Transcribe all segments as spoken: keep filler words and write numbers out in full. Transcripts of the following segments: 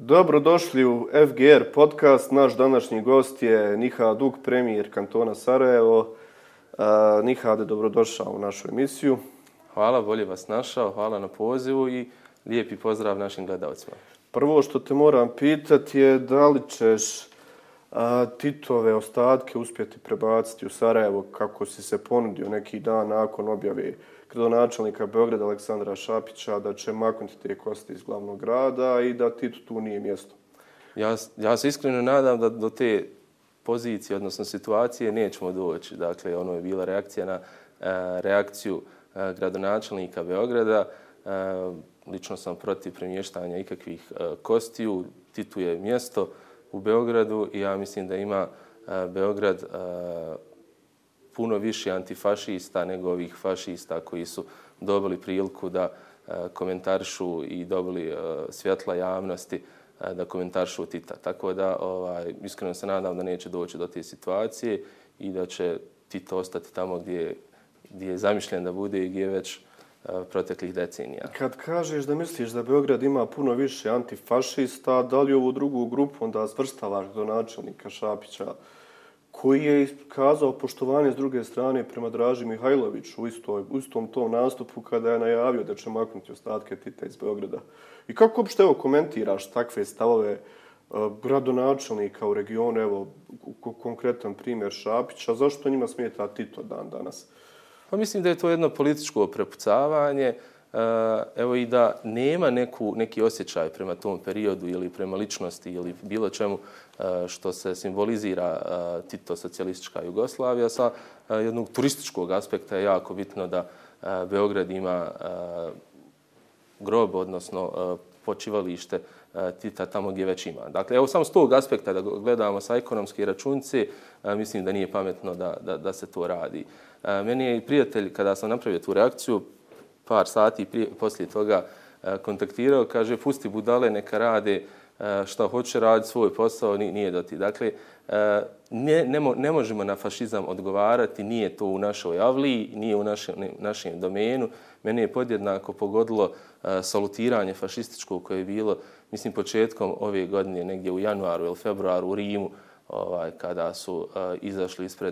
Dobrodošli u F G R podcast. Naš današnji gost je Nihad Uk, premijer kantona Sarajevo. Uh, Nihade, dobrodošao u našu emisiju. Hvala, bolje vas našao, hvala na pozivu i lijepi pozdrav našim gledalcima. Prvo što te moram pitati je da li ćeš uh, Titove ostatke uspjeti prebaciti u Sarajevo kako si se ponudio neki dan nakon objave gradonačelnika Beograda Aleksandra Šapića da će maknuti te kosti iz glavnog grada i da Titu tu nije mjesto. Ja, ja se iskreno nadam da do te pozicije, odnosno situacije, nećemo doći. Dakle, ono je bila reakcija na uh, reakciju uh, gradonačelnika Beograda. Uh, lično sam protiv premještanja ikakvih uh, kostiju. Titu je mjesto u Beogradu i ja mislim da ima uh, Beograd uh, puno više antifašista nego ovih fašista koji su dobili priliku da uh, komentarišu i dobili uh, svjetla javnosti uh, da komentarišu Tita. Tako da ovaj, iskreno se nadam da neće doći do te situacije i da će Tito ostati tamo gdje, gdje je zamišljen da bude i gdje je već uh, proteklih decenija. Kad kažeš da misliš da Beograd ima puno više antifašista, da li ovu drugu grupu onda svrstavaš do načelnika Šapića, koji je iskazao poštovanje s druge strane prema Draži Mihajloviću u, istoj, u istom tom nastupu kada je najavio da će maknuti ostatke Tita iz Beograda. I kako uopšte evo komentiraš takve stavove uh, gradonačelnika u regionu, evo konkretan primjer Šapića, zašto njima smeta Tito dan danas? Pa mislim da je to jedno političko prepucavanje, uh, evo i da nema neku, neki osjećaj prema tom periodu ili prema ličnosti ili bilo čemu što se simbolizira Tito socijalistička Jugoslavija. Sa jednog turističkog aspekta je jako bitno da Beograd ima grob, odnosno počivalište Tita tamo gdje već ima. Dakle, evo samo s tog aspekta da gledamo sa ekonomske računice, mislim da nije pametno da, da, da se to radi. Meni je i prijatelj, kada sam napravio tu reakciju, par sati prije, poslije toga kontaktirao, kaže, pusti budale, neka rade šta hoće raditi svoj posao, nije do ti. Dakle, ne, ne, mo, ne možemo na fašizam odgovarati, nije to u našoj avliji, nije u našem, našem domenu. Mene je podjednako pogodilo salutiranje fašističko koje je bilo, mislim, početkom ove godine, negdje u januaru ili februaru u Rimu, ovaj, kada su izašli ispred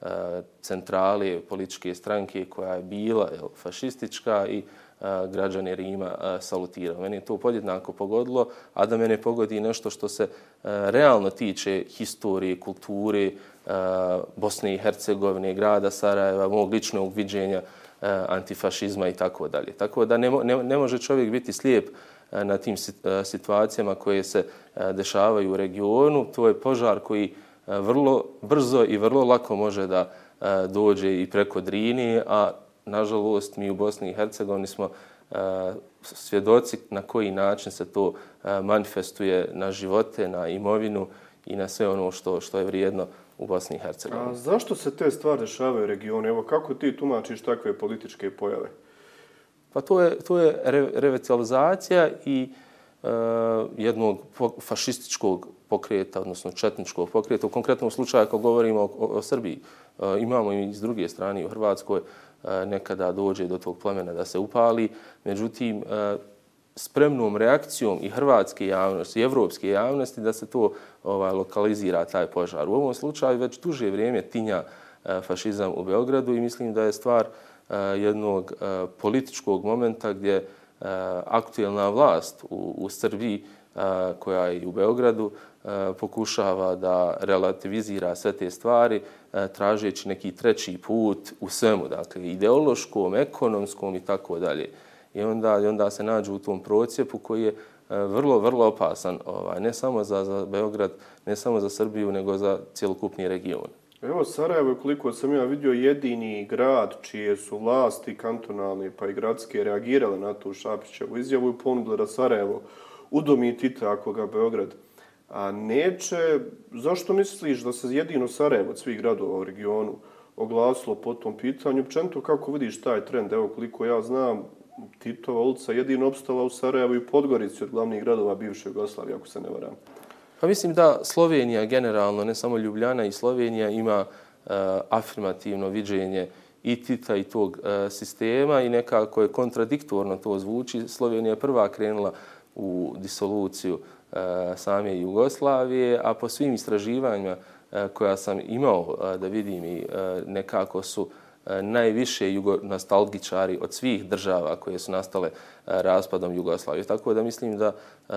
centrale političke stranke koja je bila jel, fašistička i građane Rima salutirao. Mene je to podjednako pogodilo, a da mene pogodi nešto što se realno tiče historije, kulture Bosne i Hercegovine, grada Sarajeva, mog ličnog viđenja antifašizma i tako dalje. Tako da ne, ne, ne može čovjek biti slijep na tim situacijama koje se dešavaju u regionu. To je požar koji vrlo brzo i vrlo lako može da dođe i preko Drini, a nažalost, mi u Bosni i Hercegovini smo uh, svjedoci na koji način se to uh, manifestuje na živote, na imovinu i na sve ono što, što je vrijedno u Bosni i Hercegovini. A zašto se te stvari dešavaju u regionu? Evo, kako ti tumačiš takve političke pojave? Pa to je, to je re, revitalizacija i uh, jednog fašističkog pokreta, odnosno četničkog pokreta. U konkretnom slučaju, ako govorimo o, o, o Srbiji, uh, imamo i s druge strane u Hrvatskoj, nekada dođe do tog plemena da se upali. Međutim, spremnom reakcijom i hrvatske javnosti i evropske javnosti da se to ovaj, lokalizira taj požar. U ovom slučaju već duže vrijeme tinja fašizam u Beogradu i mislim da je stvar jednog političkog momenta gdje aktuelna vlast u, u Srbiji koja je u Beogradu pokušava da relativizira sve te stvari tražeći neki treći put u svemu, dakle ideološkom, ekonomskom i tako dalje. I onda, i onda se nađu u tom procijepu koji je vrlo, vrlo opasan, ovaj, ne samo za, za Beograd, ne samo za Srbiju, nego za cjelokupni region. Evo, Sarajevo, koliko sam ja vidio, jedini grad čije su vlasti kantonalne pa i gradske reagirale na tu Šapićevu izjavu i ponudile da Sarajevo udomi Tita ako ga Beograd a neće. Zašto misliš da se jedino Sarajevo od svih gradova u regionu oglasilo po tom pitanju? Općenito, kako vidiš taj trend? Evo, koliko ja znam, Titova ulica jedino opstala u Sarajevu i Podgorici od glavnih gradova bivše Jugoslavije, ako se ne varam. Pa mislim da Slovenija generalno, ne samo Ljubljana i Slovenija, ima uh, afirmativno viđenje i Tita i tog uh, sistema i nekako je kontradiktorno to zvuči. Slovenija je prva krenula u disoluciju same Jugoslavije, a po svim istraživanjima koja sam imao da vidim i nekako su najviše jugonostalgičari od svih država koje su nastale raspadom Jugoslavije. Tako da mislim da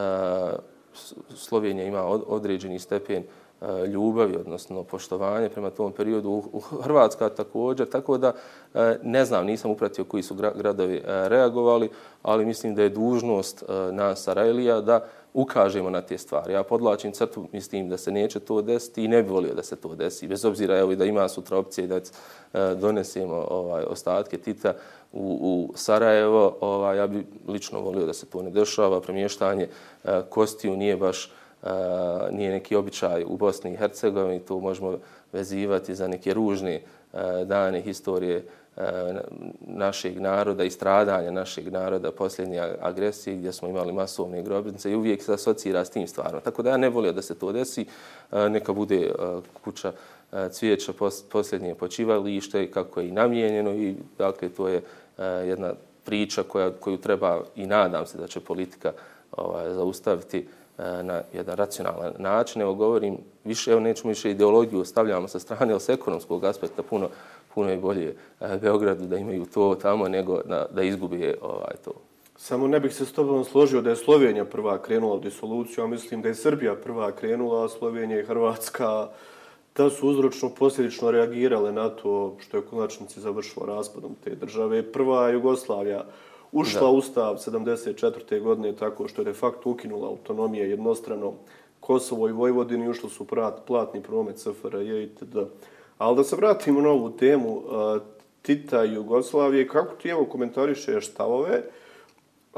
Slovenija ima određeni stepen ljubavi, odnosno poštovanje prema tom periodu. U Hrvatska također, tako da ne znam, nisam upratio koji su gradovi reagovali, ali mislim da je dužnost nas Sarajlija da ukažemo na te stvari. Ja podlačim crtu, mislim da se neće to desiti i ne bi volio da se to desi. Bez obzira evo, i da ima sutra opcije da donesemo ovaj, ostatke Tita u, u Sarajevo, ovaj, ja bi lično volio da se to ne dešava. Premještanje kostiju nije baš Uh, nije neki običaj u Bosni i Hercegovini, tu možemo vezivati za neke ružne uh, dane historije uh, našeg naroda i stradanja našeg naroda, posljednje agresije gdje smo imali masovne grobnice i uvijek se asocira s tim stvarno. Tako da ja ne volio da se to desi, uh, neka bude uh, kuća uh, cvijeća pos, posljednje počivalište kako je i namijenjeno i dakle to je uh, jedna priča koja, koju treba i nadam se da će politika ovaj, zaustaviti na jedan racionalan način. Evo govorim, više, evo nećemo više ideologiju ostavljamo sa strane, ali s ekonomskog aspekta puno, puno je bolje Beogradu da imaju to tamo nego da, da izgubi ovaj, to. Samo ne bih se s tobom složio da je Slovenija prva krenula u disoluciju, a mislim da je Srbija prva krenula, a Slovenija i Hrvatska da su uzročno posljedično reagirale na to što je u konačnici završilo raspadom te države. Prva Jugoslavija ušla u Ustav sedamdeset četvrte godine tako što je de facto ukinula autonomije jednostrano Kosovo i Vojvodini, ušli su platni promet S F R J itd. Ali da se vratimo na ovu temu uh, Tita i Jugoslavije, kako ti evo komentarišeš stavove? Uh,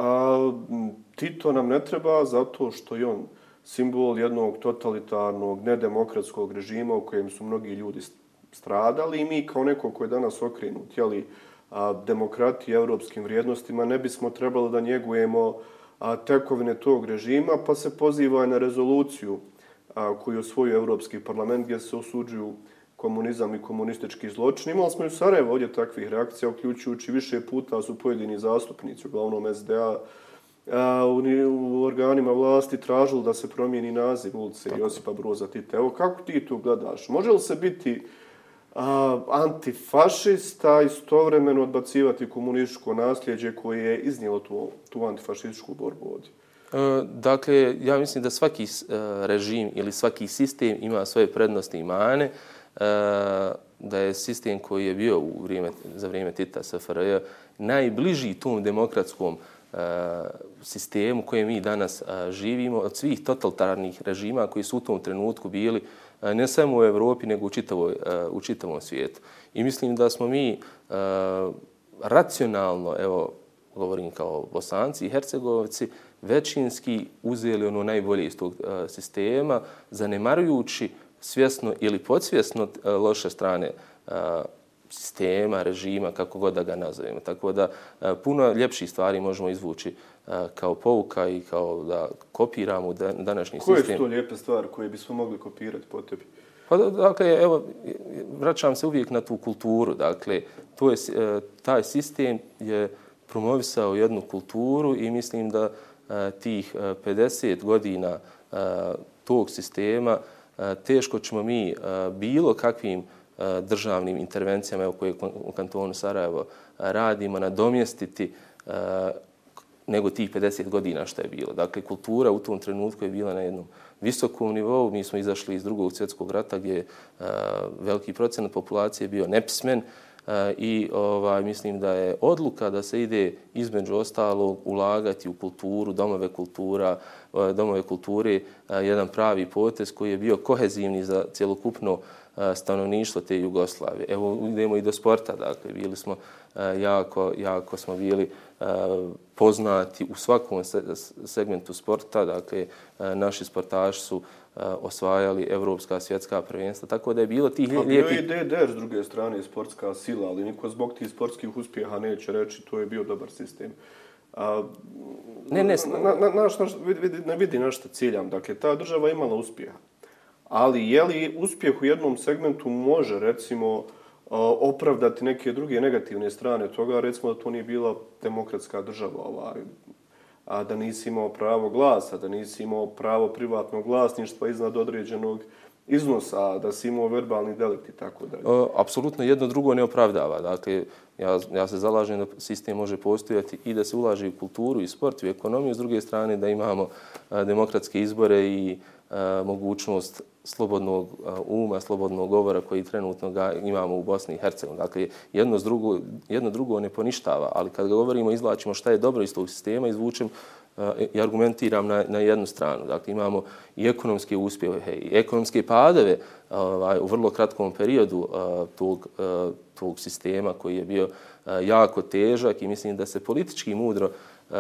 Tito nam ne treba zato što je on simbol jednog totalitarnog, nedemokratskog režima u kojem su mnogi ljudi stradali i mi kao neko koji je danas okrenut, jeli, a, demokratiji i evropskim vrijednostima, ne bismo trebali da njegujemo a, tekovine tog režima, pa se poziva na rezoluciju a, koju osvojio Evropski parlament gdje se osuđuju komunizam i komunistički zločin. Imali smo i u Sarajevo ovdje takvih reakcija, uključujući više puta su pojedini zastupnici, uglavnom S D A, a, u, u organima vlasti tražili da se promijeni naziv ulice Josipa Broza Tita. Evo, kako ti to gledaš? Može li se biti a, antifašista istovremeno odbacivati komunističko nasljeđe koje je iznijelo tu, tu antifašističku borbu ovdje? Dakle, ja mislim da svaki režim ili svaki sistem ima svoje prednosti i mane. Da je sistem koji je bio u vrijeme, za vrijeme Tita S F R J najbliži tom demokratskom sistemu koje mi danas živimo od svih totalitarnih režima koji su u tom trenutku bili ne samo u Evropi nego u, čitavoj, u čitavom svijetu. I mislim da smo mi racionalno, evo govorim kao Bosanci i Hercegovci, većinski uzeli ono najbolje iz tog sistema, zanemarujući svjesno ili podsvjesno loše strane sistema, režima, kako god da ga nazovemo. Tako da puno ljepših stvari možemo izvući kao pouka i kao da kopiramo današnji koje sistem. Koje su to lijepe stvari koje bismo mogli kopirati po tebi? Pa dakle, evo, vraćam se uvijek na tu kulturu. Dakle, to je, taj sistem je promovisao jednu kulturu i mislim da tih pedeset godina tog sistema teško ćemo mi bilo kakvim državnim intervencijama evo, koje u kantonu Sarajevo radimo nadomjestiti nego tih pedeset godina što je bilo. Dakle, kultura u tom trenutku je bila na jednom visokom nivou. Mi smo izašli iz drugog svjetskog rata gdje je veliki procenat populacije bio nepismen i ovaj, mislim da je odluka da se ide između ostalog ulagati u kulturu, domove kultura, domove kulture, jedan pravi potez koji je bio kohezivni za cjelokupno stanovništvo te Jugoslavije. Evo, idemo i do sporta, dakle, bili smo jako, jako smo bili poznati u svakom segmentu sporta, dakle, naši sportaši su osvajali evropska svjetska prvenstva, tako da je bilo tih lijepih... Bio je i D D R s druge strane sportska sila, ali niko zbog tih sportskih uspjeha neće reći to je bio dobar sistem. A, ne, ne, na, na, naš, naš, vidi, ne vidi na što ciljam. Dakle, ta država imala uspjeha. Ali je li uspjeh u jednom segmentu može, recimo, opravdati neke druge negativne strane toga, recimo da to nije bila demokratska država, ovaj, a da nisi imao pravo glasa, da nisi imao pravo privatnog vlasništva iznad određenog iznosa, da si imao verbalni delikt i tako dalje. Apsolutno jedno drugo ne opravdava. Dakle, ja, ja se zalažem da sistem može postojati i da se ulaže u kulturu i sport, u ekonomiju, s druge strane da imamo a, demokratske izbore i a, mogućnost slobodnog a, uma, slobodnog govora koji trenutno ga imamo u Bosni i Hercegovini. Dakle, jedno, drugo, jedno drugo ne poništava, ali kad govorimo, izvlačimo šta je dobro iz tog sistema, izvučem i argumentiram na, na jednu stranu. Dakle, imamo i ekonomske uspjehe i ekonomske padove ovaj, u vrlo kratkom periodu uh, tog, uh, tog sistema koji je bio uh, jako težak i mislim da se politički mudro uh,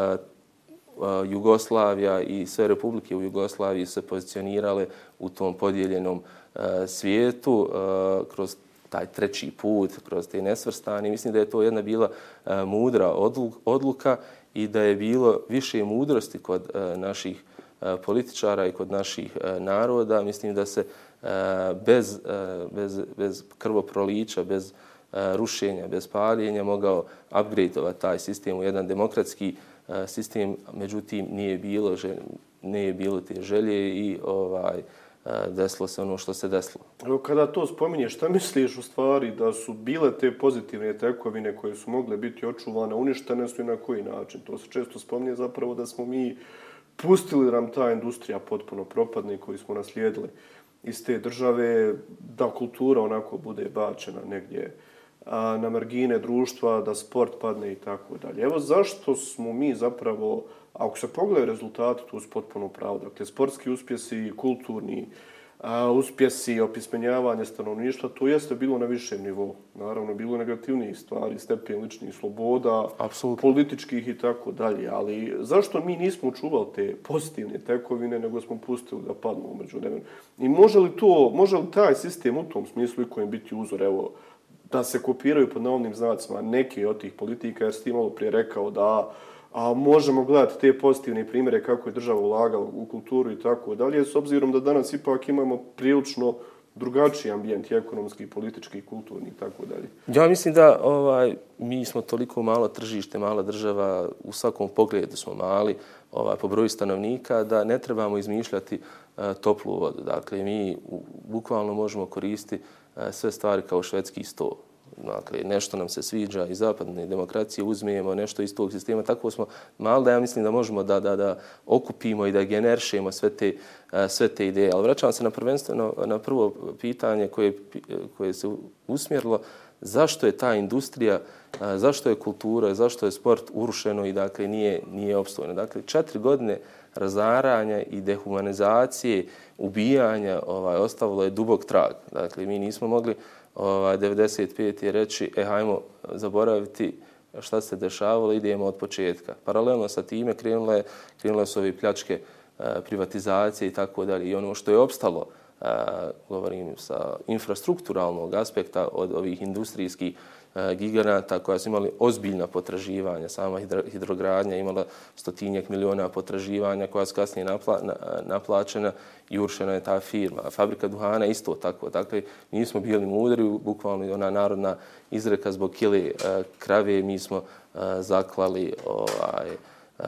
uh, Jugoslavija i sve republike u Jugoslaviji se pozicionirale u tom podijeljenom uh, svijetu uh, kroz taj treći put, kroz te nesvrstane. Mislim da je to jedna bila uh, mudra odluka i da je bilo više mudrosti kod uh, naših uh, političara i kod naših uh, naroda. Mislim da se uh, bez, uh, bez, bez krvoprolića, bez uh, rušenja, bez paljenja mogao upgradeovati taj sistem u jedan demokratski uh, sistem. Međutim, nije bilo, želje, nije bilo te želje i ovaj, desilo se ono što se desilo. Evo, kada to spominješ, šta misliš u stvari da su bile te pozitivne tekovine koje su mogle biti očuvane, uništene su i na koji način? To se često spominje zapravo da smo mi pustili nam ta industrija potpuno propadne koju smo naslijedili iz te države, da kultura onako bude bačena negdje a, na margine društva, da sport padne i tako dalje. Evo zašto smo mi zapravo, ako se pogledaju rezultati, tu su potpuno pravo. Dakle, sportski uspjesi, kulturni a, uspjesi, opismenjavanje stanovništva, to jeste bilo na višem nivou. Naravno, bilo negativnijih stvari, stepen ličnih sloboda, Absolutno. Političkih i tako dalje. Ali zašto mi nismo čuvali te pozitivne tekovine, nego smo pustili da padnu umeđu vremenu? I može li to, može li taj sistem u tom smislu i kojem biti uzor, evo, da se kopiraju pod navodnim znacima neke od tih politika, jer ste malo prije rekao da a možemo gledati te pozitivne primjere kako je država ulagala u kulturu i tako dalje, s obzirom da danas ipak imamo prilično drugačiji ambijent, ekonomski, politički, kulturni i tako dalje. Ja mislim da ovaj, mi smo toliko malo tržište, mala država, u svakom pogledu smo mali ovaj, po broju stanovnika, da ne trebamo izmišljati uh, toplu vodu. Dakle, mi u, bukvalno možemo koristiti uh, sve stvari kao švedski sto. Dakle, nešto nam se sviđa iz zapadne demokracije, uzmijemo nešto iz tog sistema. Tako smo malo da ja mislim da možemo da, da, da okupimo i da generišemo sve te, sve te ideje. Ali vraćam se na prvenstveno na prvo pitanje koje, koje se usmjerilo. Zašto je ta industrija, zašto je kultura, zašto je sport urušeno i dakle nije, nije opstojno? Dakle, četiri godine razaranja i dehumanizacije, ubijanja ovaj, ostavilo je dubok trag. Dakle, mi nismo mogli Ovaj, devedeset pete reći, e, hajmo zaboraviti šta se dešavalo, idemo od početka. Paralelno sa time krenule, krenule su ove pljačke e, privatizacije i tako dalje. I ono što je opstalo, e, govorim sa infrastrukturalnog aspekta od ovih industrijskih e, giganata koja su imali ozbiljna potraživanja. Sama hidro, hidrogradnja imala stotinjak miliona potraživanja koja su kasnije napla, na, naplaćena i urušena je ta firma. Fabrika duhana isto tako. Dakle, mi smo bili mudri, bukvalno ona narodna izreka zbog kile uh, krave, mi smo uh, zaklali ovaj, uh,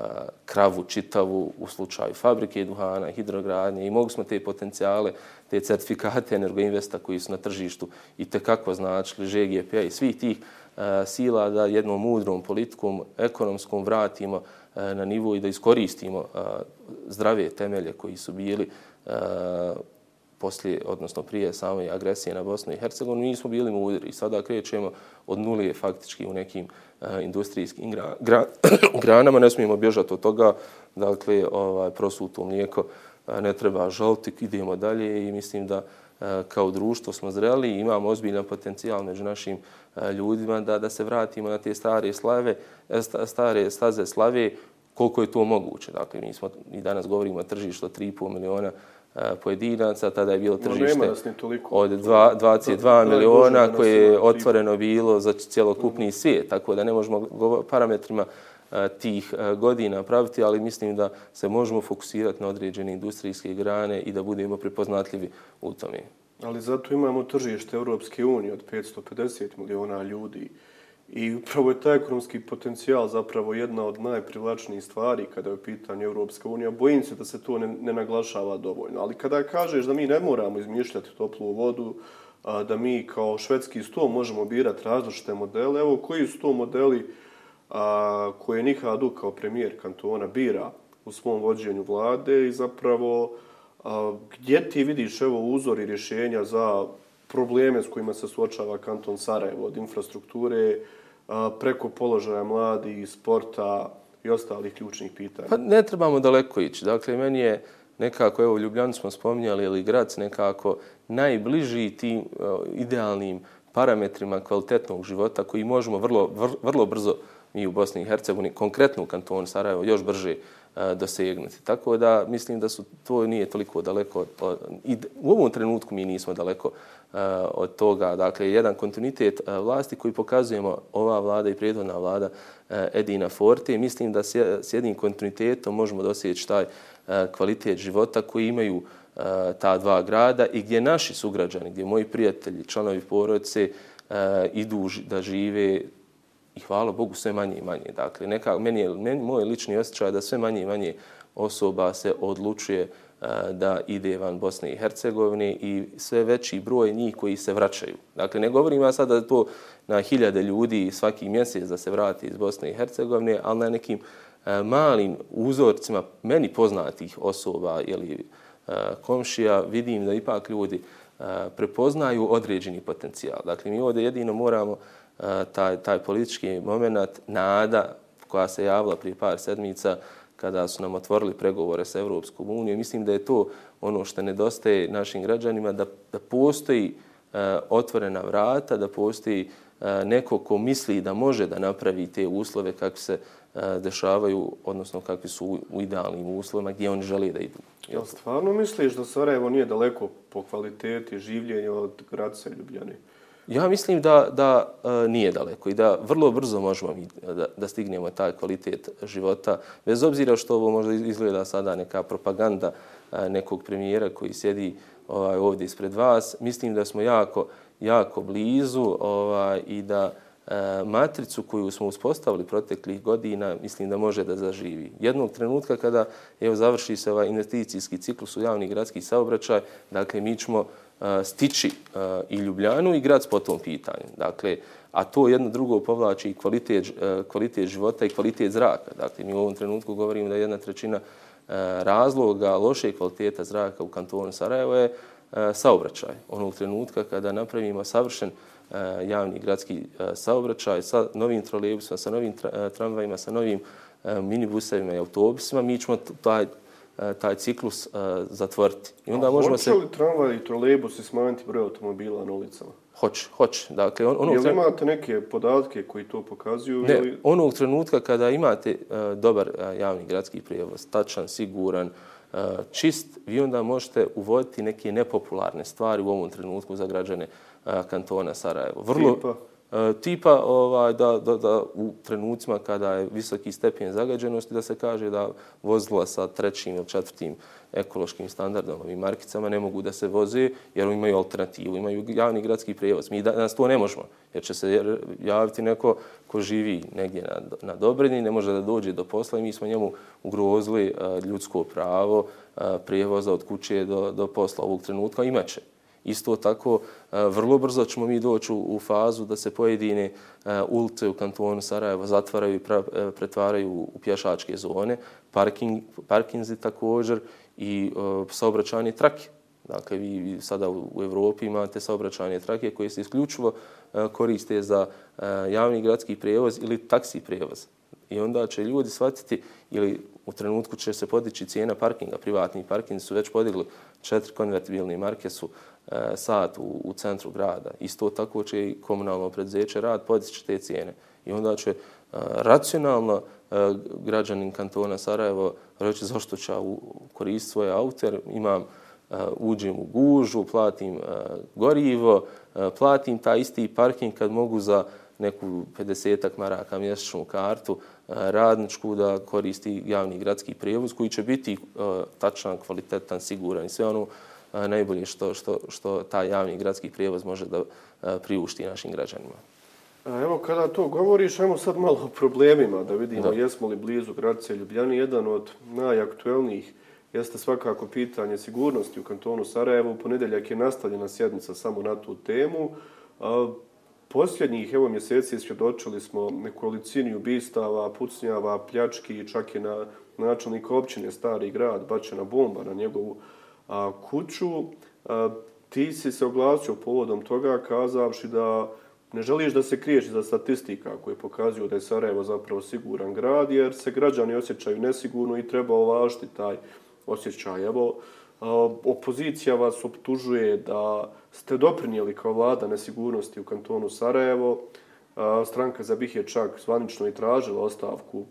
kravu čitavu u slučaju fabrike duhana, hidrogradnje i mogli smo te potencijale, te certifikate Energoinvesta koji su na tržištu i tekako značili Ž G P-a i svih tih uh, sila da jednom mudrom politikom, ekonomskom vratimo na nivo i da iskoristimo uh, zdrave temelje koji su bili uh, poslije, odnosno prije same agresije na Bosnu i Hercegovinu. Mi smo bili mudri i sada krećemo od nulije faktički u nekim uh, industrijskim gra, gra, granama. Ne smijemo bježati od toga. Dakle, ovaj, prosuto mlijeko uh, ne treba žaliti, idemo dalje i mislim da uh, kao društvo smo zreli i imamo ozbiljan potencijal među našim ljudima da, da se vratimo na te stare slave, stare staze slave koliko je to moguće. Dakle, mi smo i danas govorimo o tržištu tri i pol miliona pojedinaca, tada je bilo tržište od dvadeset dva miliona koje je otvoreno bilo za cjelokupni svijet, tako da ne možemo parametrima tih godina praviti, ali mislim da se možemo fokusirati na određene industrijske grane i da budemo prepoznatljivi u tome. Ali zato imamo tržište Europske unije od petsto pedeset miliona ljudi I upravo je taj ekonomski potencijal zapravo jedna od najprivlačnijih stvari kada je u pitanju Europska unija. Bojim se da se to ne, ne naglašava dovoljno. Ali kada kažeš da mi ne moramo izmišljati toplu vodu, da mi kao švedski sto možemo birati različite modele, evo koji su to modeli a, koje Nihad U kao premijer kantona bira u svom vođenju vlade i zapravo a, gdje ti vidiš evo uzor i rješenja za probleme s kojima se suočava kanton Sarajevo, od infrastrukture a, preko položaja mladih, sporta i ostalih ključnih pitanja? Pa ne trebamo daleko ići. Dakle, meni je nekako, evo Ljubljanu smo spominjali, ili Grac nekako najbliži tim uh, idealnim parametrima kvalitetnog života koji možemo vrlo, vrlo, vrlo brzo mi u Bosni i Hercegovini, konkretno u kantonu Sarajevo, još brže uh, dosegnuti. Tako da mislim da su to nije toliko daleko. Od, i u ovom trenutku mi nismo daleko uh, od toga. Dakle, jedan kontinuitet uh, vlasti koji pokazujemo ova vlada i prethodna vlada uh, Edina Forte. Mislim da s, s jednim kontinuitetom možemo dosjeći taj uh, kvalitet života koji imaju uh, ta dva grada i gdje naši sugrađani, gdje moji prijatelji, članovi porodice uh, idu da žive i hvala Bogu sve manje i manje. Dakle, neka, meni je meni, moj lični osjećaj da sve manje i manje osoba se odlučuje uh, da ide van Bosne i Hercegovine i sve veći broj njih koji se vraćaju. Dakle, ne govorim ja sada da to na hiljade ljudi svaki mjesec da se vrati iz Bosne i Hercegovine, ali na nekim uh, malim uzorcima meni poznatih osoba ili uh, komšija vidim da ipak ljudi uh, prepoznaju određeni potencijal. Dakle, mi ovdje jedino moramo Taj, taj politički moment, nada koja se javila prije par sedmica kada su nam otvorili pregovore sa Europskom unijom. Mislim da je to ono što nedostaje našim građanima, da, da postoji uh, otvorena vrata, da postoji uh, neko ko misli da može da napravi te uslove kakvi se uh, dešavaju, odnosno kakvi su u, u idealnim uslovima gdje oni žele da idu. Jel stvarno misliš da Sarajevo nije daleko po kvaliteti življenja od Graca i Ljubljane? Ja mislim da, da uh, nije daleko i da vrlo brzo možemo mi da, da stignemo taj kvalitet života, bez obzira što ovo možda izgleda sada neka propaganda uh, nekog premijera koji sjedi ovaj, ovdje ispred vas. Mislim da smo jako, jako blizu ovaj, i da uh, matricu koju smo uspostavili proteklih godina, mislim da može da zaživi. Jednog trenutka kada evo, završi se ovaj investicijski ciklus u javni gradski saobraćaj, dakle mi ćemo stići uh, i Ljubljanu i Grac po tom pitanju. Dakle, a to jedno drugo povlači i kvalitet, uh, kvalitet života i kvalitet zraka. Dakle, mi u ovom trenutku govorimo da jedna trećina uh, razloga loše kvaliteta zraka u kantonu Sarajevo je uh, saobraćaj. Onog trenutka kada napravimo savršen uh, javni gradski uh, saobraćaj sa novim trolejbusima, sa novim tra- tramvajima, sa novim uh, minibusevima i autobusima, mi ćemo taj taj ciklus uh, zatvoriti. I onda A možemo hoće se... li tramvaj i trolejbus smanjiti broj automobila na ulicama? Hoće, hoće. Dakle, on, onog Jel imate neke podatke koji to pokazuju? Ne, ili... onog trenutka kada imate uh, dobar uh, javni gradski prijevoz, tačan, siguran, uh, čist, vi onda možete uvoditi neke nepopularne stvari u ovom trenutku za građane uh, kantona Sarajevo. Vrlo, Tipa? Uh, tipa ovaj, da, da, da u trenucima kada je visoki stepen zagađenosti da se kaže da vozila sa trećim ili četvrtim ekološkim standardom, ovim markicama, ne mogu da se voze jer imaju alternativu, imaju javni gradski prijevoz. Mi danas to ne možemo jer će se javiti neko ko živi negdje na, na Dobrinji, ne može da dođe do posla i mi smo njemu ugrozili uh, ljudsko pravo uh, prijevoza od kuće do, do posla ovog trenutka. Imaće. Isto tako, vrlo brzo ćemo mi doći u fazu da se pojedine ulice u kantonu Sarajevo zatvaraju i pretvaraju u pješačke zone, parking, parkinzi također i saobraćajne trake. Dakle, vi sada u Evropi imate saobraćajne trake koje se isključivo koriste za javni gradski prijevoz ili taksi prijevoz. I onda će ljudi shvatiti, ili u trenutku će se podići cijena parkinga. Privatni parkingi su već podigli četiri konvertibilne marke su e, sat u, u centru grada. Isto tako će i komunalno preduzeće rad podići te cijene. I onda će e, racionalno e, građanin kantona Sarajevo reći zašto ću ja koristiti svoje auto, jer imam, e, uđem u gužu, platim e, gorivo, e, platim taj isti parking kad mogu za neku pedesetak maraka mjesečnu kartu radničku da koristi javni gradski prijevoz koji će biti uh, tačan, kvalitetan, siguran i sve ono uh, najbolje što, što, što taj javni gradski prijevoz može da uh, priušti našim građanima. Evo, kada to govoriš, ajmo sad malo o problemima, da vidimo da. jesmo li blizu Grace Ljubljani. Jedan od najaktuelnijih jeste svakako pitanje sigurnosti u kantonu Sarajevo. U ponedjeljak je nastavljena sjednica samo na tu temu. Posljednjih evo mjeseci svjedočili smo nekolicini ubistava, pucnjava, pljački, čak i na načelnika općine Stari grad bačena bomba na njegovu a, kuću. A, ti si se oglasio povodom toga kazavši da ne želiš da se kriješ za statistika koje pokazuju da je Sarajevo zapravo siguran grad, jer se građani osjećaju nesigurno i treba uvažiti taj osjećaj. Evo, opozicija vas optužuje da ste doprinijeli kao vlada nesigurnosti u kantonu Sarajevo. Stranka za BiH je čak zvanično i tražila ostavku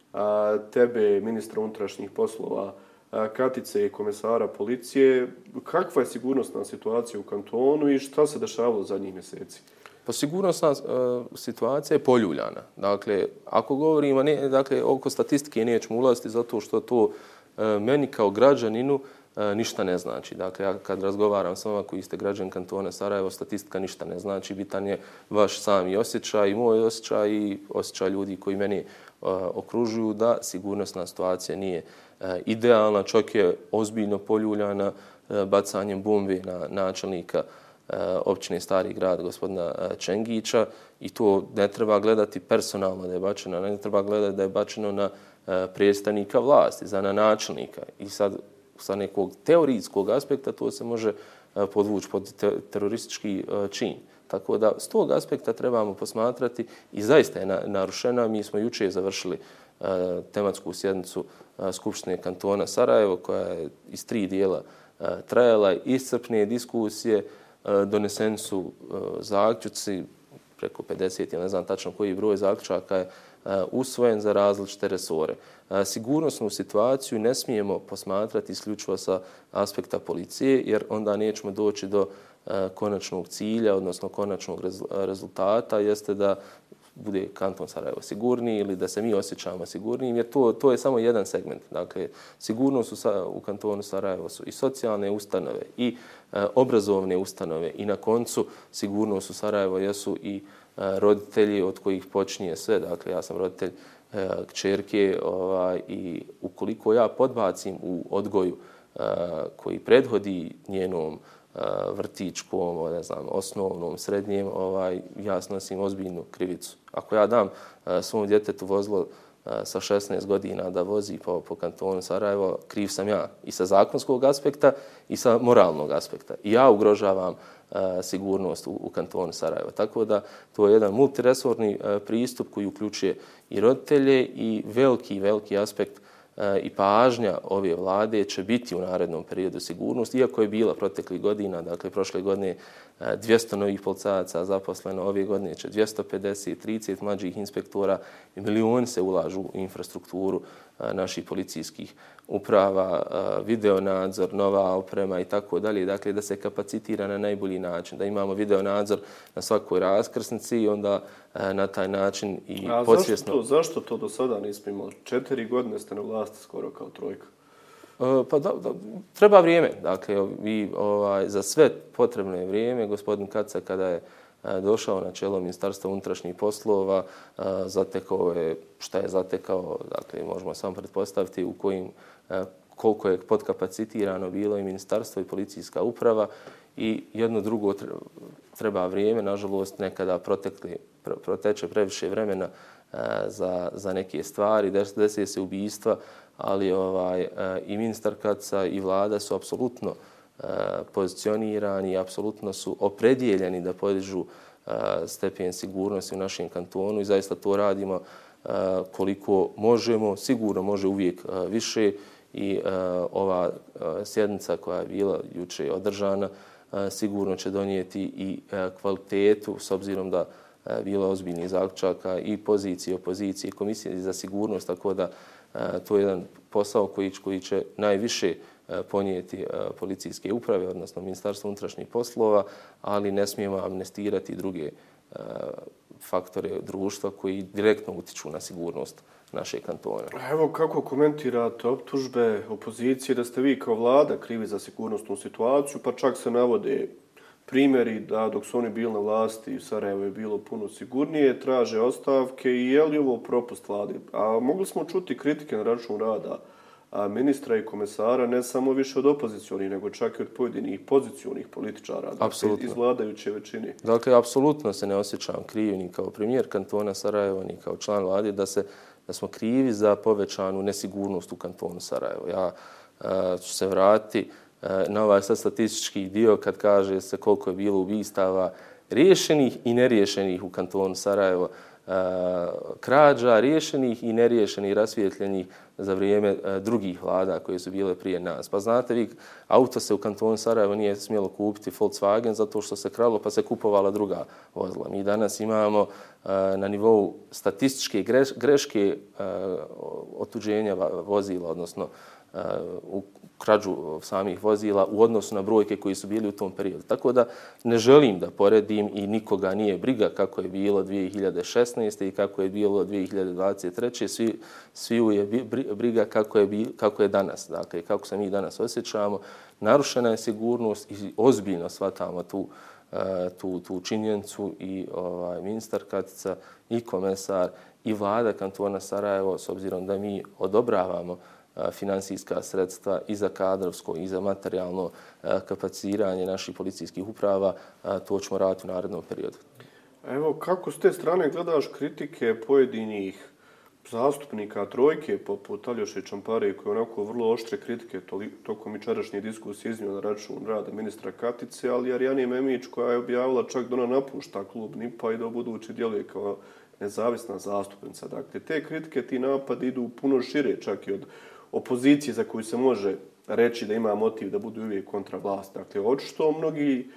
tebe, ministra unutrašnjih poslova, Katice i komesara policije. Kakva je sigurnosna situacija u kantonu i šta se dešavalo zadnjih mjeseci? Pa sigurnosna uh, situacija je poljuljana. Dakle, ako govorimo ne, dakle, oko statistike nećemo ulaziti zato što to uh, meni kao građaninu uh, ništa ne znači. Dakle, ja kad razgovaram s vama koji ste građan kantona Sarajevo, statistika ništa ne znači. Bitan je vaš sami osjećaj i moj osjećaj i osjećaj ljudi koji meni uh, okružuju da sigurnosna situacija nije uh, idealna. Čak je ozbiljno poljuljana uh, bacanjem bombi na načelnika općine Stari grad gospodina Čengića i to ne treba gledati personalno da je bačeno, ne treba gledati da je bačeno na predstavnika vlasti, za na načelnika. I sad sa nekog teorijskog aspekta to se može podvući pod te, teroristički čin. Tako da s tog aspekta trebamo posmatrati i zaista je narušena. Mi smo jučer završili tematsku sjednicu Skupštine kantona Sarajevo koja je iz tri dijela trajala, iscrpne diskusije, doneseni su zaključci, preko pedeset, ja ne znam tačno koji broj zaključaka je usvojen za različite resore. Sigurnosnu situaciju ne smijemo posmatrati isključivo sa aspekta policije, jer onda nećemo doći do konačnog cilja, odnosno konačnog rezultata, jeste da bude kanton Sarajevo sigurniji ili da se mi osjećamo sigurnijim, jer to, to je samo jedan segment. Dakle, sigurnost u, u kantonu Sarajevo su i socijalne ustanove i e, obrazovne ustanove i na koncu sigurnost u Sarajevo jesu i e, roditelji od kojih počinje sve. Dakle, ja sam roditelj e, kćerke ovaj, i ukoliko ja podbacim u odgoju e, koji prethodi njenom vrtičkom, ne znam, osnovnom, srednjem, ovaj, ja snosim ozbiljnu krivicu. Ako ja dam svom djetetu vozilo sa šesnaest godina da vozi po, po kantonu Sarajevo, kriv sam ja i sa zakonskog aspekta i sa moralnog aspekta. I ja ugrožavam uh, sigurnost u, u kantonu Sarajevo. Tako da to je jedan multiresorni uh, pristup koji uključuje i roditelje i veliki, veliki aspekt i pažnja ove vlade će biti u narednom periodu sigurnost, iako je bila proteklih godina, dakle prošle godine dvjesto novih policajaca zaposleno, ove godine će dvjesto pedeset, trideset mlađih inspektora i milioni se ulažu u infrastrukturu naših policijskih uprava, videonadzor, nova oprema i tako dalje. Dakle, da se kapacitira na najbolji način, da imamo videonadzor na svakoj raskrsnici i onda na taj način i A podsvjesno... zašto to, zašto to do sada nismo imali? Četiri godine ste na vlasti skoro kao trojka. Pa da, da, treba vrijeme. Dakle, vi, ovaj, za sve potrebno je vrijeme. Gospodin Kaca, kada je došao na čelo Ministarstva unutrašnjih poslova, zatekao je šta je zatekao, dakle, možemo samo pretpostaviti u kojim, koliko je podkapacitirano bilo i ministarstvo i policijska uprava i jedno drugo treba vrijeme, nažalost, nekada protekli, proteče previše vremena za, za neke stvari, desi se ubistva, ali ovaj, i ministar Kaca i vlada su apsolutno pozicionirani i apsolutno su opredijeljeni da podižu stepen sigurnosti u našem kantonu i zaista to radimo koliko možemo, sigurno može uvijek više i ova sjednica koja je bila juče održana sigurno će donijeti i kvalitetu s obzirom da bilo ozbiljnih zaključaka i pozicije, opozicije, komisije za sigurnost, tako da to je jedan posao koji, koji će najviše ponijeti policijske uprave, odnosno Ministarstvo unutrašnjih poslova, ali ne smijemo amnestirati druge faktore društva koji direktno utiču na sigurnost naše kantone. Evo kako komentirate optužbe opozicije da ste vi kao vlada krivi za sigurnosnu situaciju, pa čak se navode primjeri da dok su oni bili na vlasti u Sarajevo je bilo puno sigurnije, traže ostavke i je li ovo propust vlade? A mogli smo čuti kritike na račun rada a ministra i komesara ne samo više od opozicionih, nego čak i od pojedinih pozicionih političara, dakle, iz vladajuće većine. Dakle, apsolutno se ne osjećam kriv ni kao premijer kantona Sarajevo, ni kao član vlade da, se, da smo krivi za povećanu nesigurnost u kantonu Sarajevo. Ja uh, ću se vratiti uh, na ovaj sad statistički dio kad kaže se koliko je bilo ubistava riješenih i neriješenih u kantonu Sarajevo. Uh, krađa riješenih i neriješenih rasvijetljenih za vrijeme uh, drugih vlada koje su bile prije nas. Pa znate vi, auto se u kantonu Sarajevo nije smjelo kupiti Volkswagen zato što se kralo pa se kupovala druga vozila. Mi danas imamo uh, na nivou statističke greš, greške uh, otuđenja vozila, odnosno uh, u krađu samih vozila u odnosu na brojke koji su bili u tom periodu. Tako da ne želim da poredim i nikoga nije briga kako je bilo dvije hiljade šesnaeste. i kako je bilo dvije hiljade dvadeset treće. Svi, svi je briga kako je, kako je danas, dakle kako se mi danas osjećamo. Narušena je sigurnost i ozbiljno shvatamo tu, tu, tu činjenicu i ovaj, ministar Katica i komesar i vlada kantona Sarajevo, s obzirom da mi odobravamo finansijska sredstva i za kadrovsko i za materijalno kapacitiranje naših policijskih uprava, to ćemo raditi u narednom periodu. Evo, kako s te strane gledaš kritike pojedinih zastupnika trojke, poput Aljoše Čampare, koji je onako vrlo oštre kritike tokom jučerašnje diskusije iznio na račun rada ministra Katice, ali Arjani Memić koja je objavila čak da ona napušta klub N I P-a i da u budući djeluje kao nezavisna zastupnica. Dakle, te kritike, ti napadi idu puno šire čak i od opozicije za koju se može reći da ima motiv da budu uvijek kontra vlasti. Dakle, očito mnogi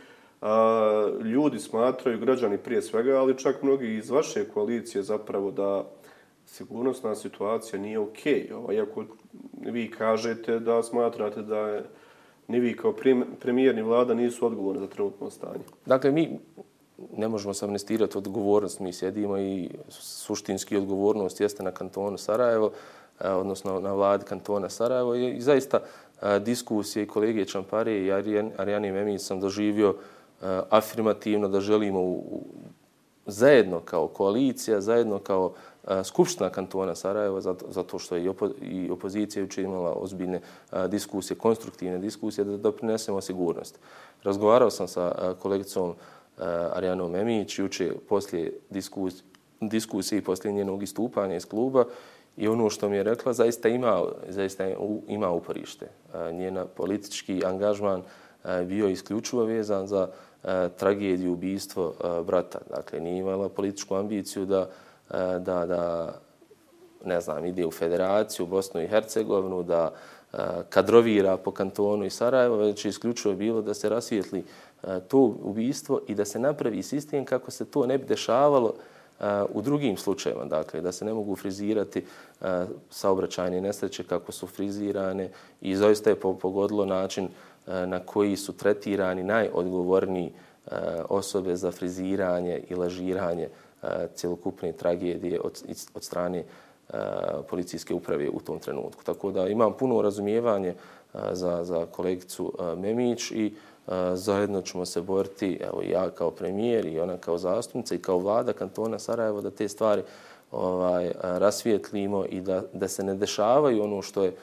a, ljudi smatraju, građani prije svega, ali čak mnogi iz vaše koalicije zapravo da sigurnosna situacija nije okej. Okay. Iako vi kažete da smatrate da je ni vi kao premijer ni vlada nisu odgovorni za trenutno stanje. Dakle, mi ne možemo se amnestirati odgovornost. Mi sjedimo i suštinski odgovornost jeste na kantonu Sarajevo, odnosno na vladi kantona Sarajevo. I zaista diskusije i kolege Čampare i Arjani Memić sam doživio afirmativno da želimo u, zajedno kao koalicija, zajedno kao Skupština kantona Sarajevo, zato, zato što je i, opo, i opozicija jučer imala ozbiljne diskusije, konstruktivne diskusije, da doprinesemo sigurnost. Razgovarao sam sa kolegicom Arjanom Memić jučer poslije diskus, diskusije i poslije njenog istupanja iz kluba i ono što mi je rekla zaista ima, zaista ima uporište. Njena politički angažman bio isključivo vezan za tragediju, ubijstvo brata. Dakle, nije imala političku ambiciju da, da, da ne znam, ide u federaciju, Bosnu i Hercegovinu, da kadrovira po kantonu i Sarajevo, već je isključivo bilo da se rasvijetli to ubijstvo i da se napravi sistem kako se to ne bi dešavalo u drugim slučajevima. Dakle, da se ne mogu frizirati saobraćajne nesreće kako su frizirane i zaista je pogodilo način na koji su tretirani najodgovorniji osobe za friziranje i lažiranje cjelokupne tragedije od, od strane policijske uprave u tom trenutku. Tako da imam puno razumijevanje za, za kolegicu Memić i zajedno ćemo se boriti, evo ja kao premijer i ona kao zastupnica i kao vlada kantona Sarajevo, da te stvari ovaj, rasvijetlimo i da, da se ne dešavaju ono što je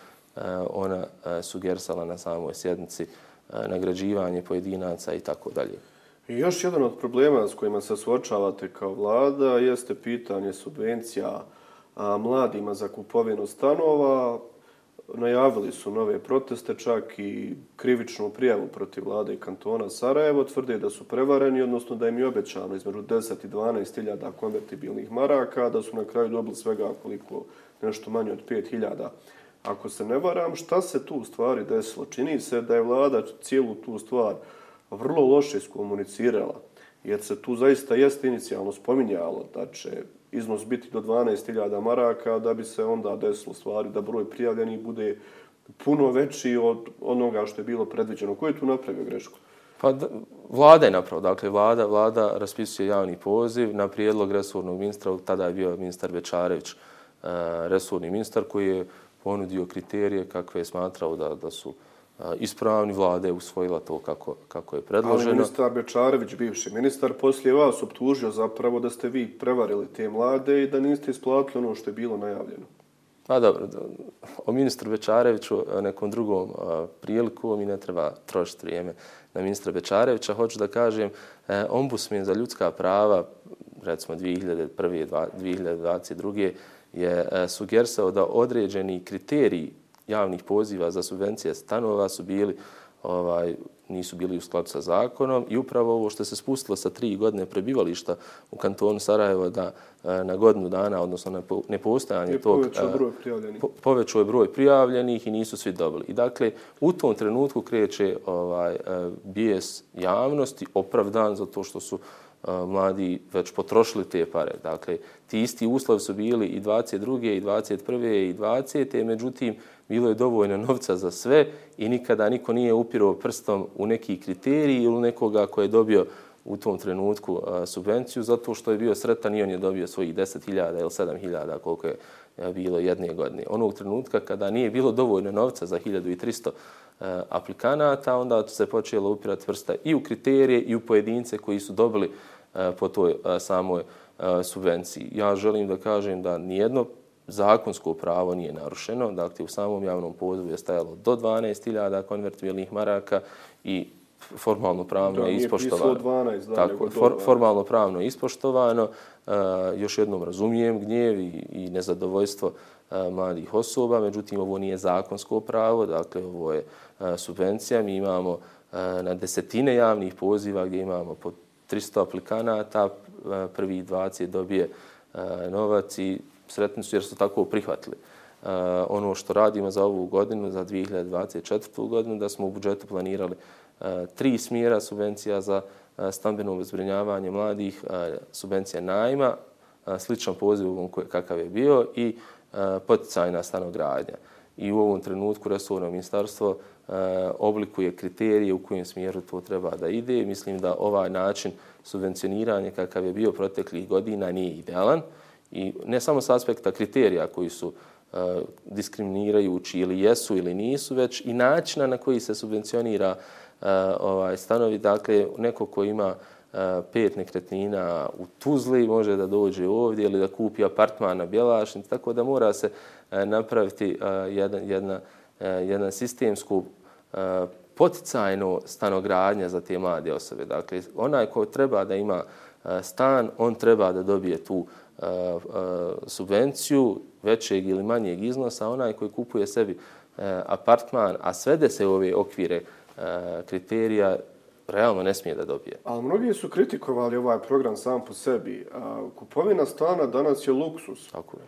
ona sugerisala na samoj sjednici, nagrađivanje pojedinaca i tako dalje. I još jedan od problema s kojima se suočavate kao vlada jeste pitanje subvencija a, mladima za kupovinu stanova. Najavili su nove proteste, čak i krivičnu prijavu protiv vlade i kantona Sarajevo. Tvrde da su prevareni, odnosno da im je obećano između deset i dvanaest hiljada konvertibilnih maraka, da su na kraju dobili svega koliko nešto manje od pet hiljada. Ako se ne varam, šta se tu u stvari desilo? Čini se da je vlada cijelu tu stvar vrlo loše iskomunicirala, jer se tu zaista jeste inicijalno spominjalo da će iznos biti do dvanaest hiljada maraka, da bi se onda desilo stvari da broj prijavljenih bude puno veći od onoga što je bilo predviđeno. Ko je tu napravio grešku? Pa da, vlada je napravila. Dakle, vlada, vlada raspisuje javni poziv na prijedlog resornog ministra, tada je bio ministar Bečarević, resorni ministar koji je ponudio kriterije kakve je smatrao da, da su ispravni, vlada je usvojila to kako, kako je predloženo. Ali ministar Bečarević, bivši ministar, poslije vas optužio zapravo da ste vi prevarili te mlade i da niste isplatili ono što je bilo najavljeno. Pa dobro, o ministru Bečareviću nekom drugom priliku mi ne treba trošiti vrijeme na ministra Bečarevića. Hoću da kažem, ombudsman za ljudska prava, recimo dvije hiljade prve do dvije hiljade dvadeset druge je sugerisao da određeni kriteriji javnih poziva za subvencije stanova su bili, ovaj, nisu bili u skladu sa zakonom i upravo ovo što se spustilo sa tri godine prebivališta u kantonu Sarajevo da na godinu dana, odnosno na nepostojanje tog, povećao broj prijavljenih. Po, povećao je broj prijavljenih i nisu svi dobili. I dakle, u tom trenutku kreće ovaj, bijes javnosti, opravdan zato što su mladi već potrošili te pare. Dakle, ti isti uslovi su bili i dvadeset druge i dvadeset prve i dvadesete međutim, bilo je dovoljno novca za sve i nikada niko nije upirao prstom u neki kriterij ili nekoga ko je dobio u tom trenutku subvenciju zato što je bio sretan i on je dobio svojih deset hiljada ili sedam hiljada koliko je bilo jedne godine. Onog trenutka kada nije bilo dovoljno novca za hiljadu tristo aplikanata, onda se počelo upirati prsta i u kriterije i u pojedince koji su dobili po toj samoj subvenciji. Ja želim da kažem da nijedno zakonsko pravo nije narušeno. Dakle, u samom javnom pozivu je stajalo do dvanaest hiljada konvertibilnih maraka i formalno pravno je ispoštovano. dvanaest, da, tako, for, formalno pravno je ispoštovano. Uh, još jednom razumijem gnjev i, i nezadovoljstvo uh, mladih osoba, međutim ovo nije zakonsko pravo, dakle ovo je uh, subvencija. Mi imamo uh, na desetine javnih poziva gdje imamo po tristo aplikanata, uh, prvi dvadeset dobije uh, novac i sretni su jer su tako prihvatili. Uh, ono što radimo za ovu godinu, za dvije hiljade dvadeset četvrtu godinu, da smo u budžetu planirali uh, tri smjera subvencija za uh, stambeno zbrinjavanje mladih, uh, subvencija najma, uh, sličan poziv kakav je bio i uh, poticajna stanogradnja. I u ovom trenutku resorno ministarstvo uh, oblikuje kriterije u kojem smjeru to treba da ide. Mislim da ovaj način subvencioniranja kakav je bio proteklih godina nije idealan. I ne samo s aspekta kriterija koji su uh, diskriminirajući ili jesu ili nisu, već i načina na koji se subvencionira uh, ovaj stanovi. Dakle, neko ko ima uh, pet nekretnina u Tuzli može da dođe ovdje ili da kupi apartman na Bjelašnici, tako da mora se uh, napraviti uh, jedan, jedna, uh, jedan sistemsku uh, poticajno stanogradnja za te mlade osobe. Dakle, onaj ko treba da ima uh, stan, on treba da dobije tu Uh, uh, subvenciju većeg ili manjeg iznosa, onaj koji kupuje sebi uh, apartman, a svede se u ove okvire uh, kriterija, realno ne smije da dobije. Ali mnogi su kritikovali ovaj program sam po sebi. A kupovina stana danas je luksus. Tako je.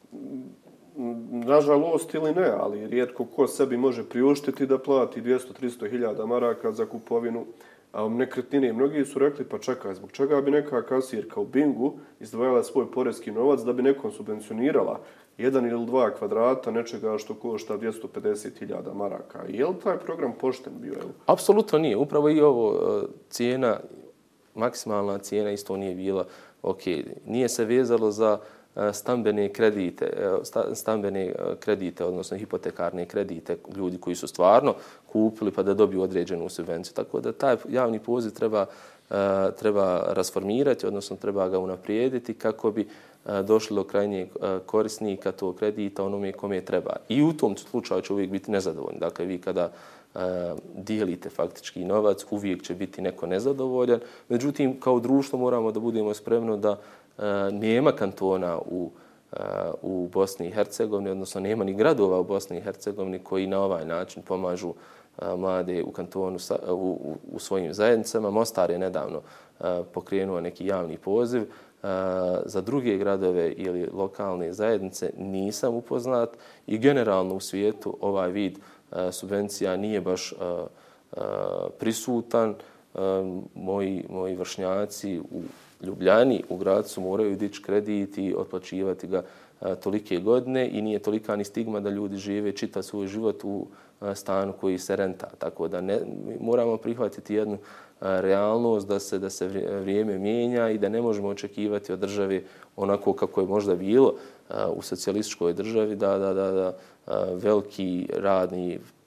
Nažalost ili ne, ali rijetko ko sebi može priuštiti da plati dvjesto do tristo hiljada maraka za kupovinu a nekretnine. Mnogi su rekli, pa čekaj, zbog čega bi neka kasirka u Bingu izdvajala svoj porezki novac da bi nekom subvencionirala jedan ili dva kvadrata nečega što košta dvjesto pedeset hiljada maraka. I je li taj program pošten bio? Jel? Apsolutno nije. Upravo i ovo cijena, maksimalna cijena isto nije bila ok. Nije se vezalo za stambene kredite, stambene kredite, odnosno hipotekarne kredite ljudi koji su stvarno kupili pa da dobiju određenu subvenciju. Tako da taj javni poziv treba, treba rasformirati, odnosno treba ga unaprijediti kako bi došli do krajnjeg korisnika tog kredita onome kome treba. I u tom slučaju će uvijek biti nezadovoljni. Dakle, vi kada dijelite faktički novac, uvijek će biti neko nezadovoljan. Međutim, kao društvo moramo da budemo spremni da nema kantona u, u Bosni i Hercegovini, odnosno nema ni gradova u Bosni i Hercegovini koji na ovaj način pomažu mlade u kantonu u, u, u svojim zajednicama. Mostar je nedavno pokrenuo neki javni poziv. Za druge gradove ili lokalne zajednice nisam upoznat i generalno u svijetu ovaj vid subvencija nije baš prisutan. Moji, moji vršnjaci u Ljubljani, u Gracu moraju dići kredit i otplaćivati ga a, tolike godine i nije tolika ni stigma da ljudi žive čita svoj život u a, stanu koji se renta. Tako da ne, moramo prihvatiti jednu a, realnost da se, da se vrijeme mijenja i da ne možemo očekivati od države onako kako je možda bilo a, u socijalističkoj državi da, da, da, da a, veliki radni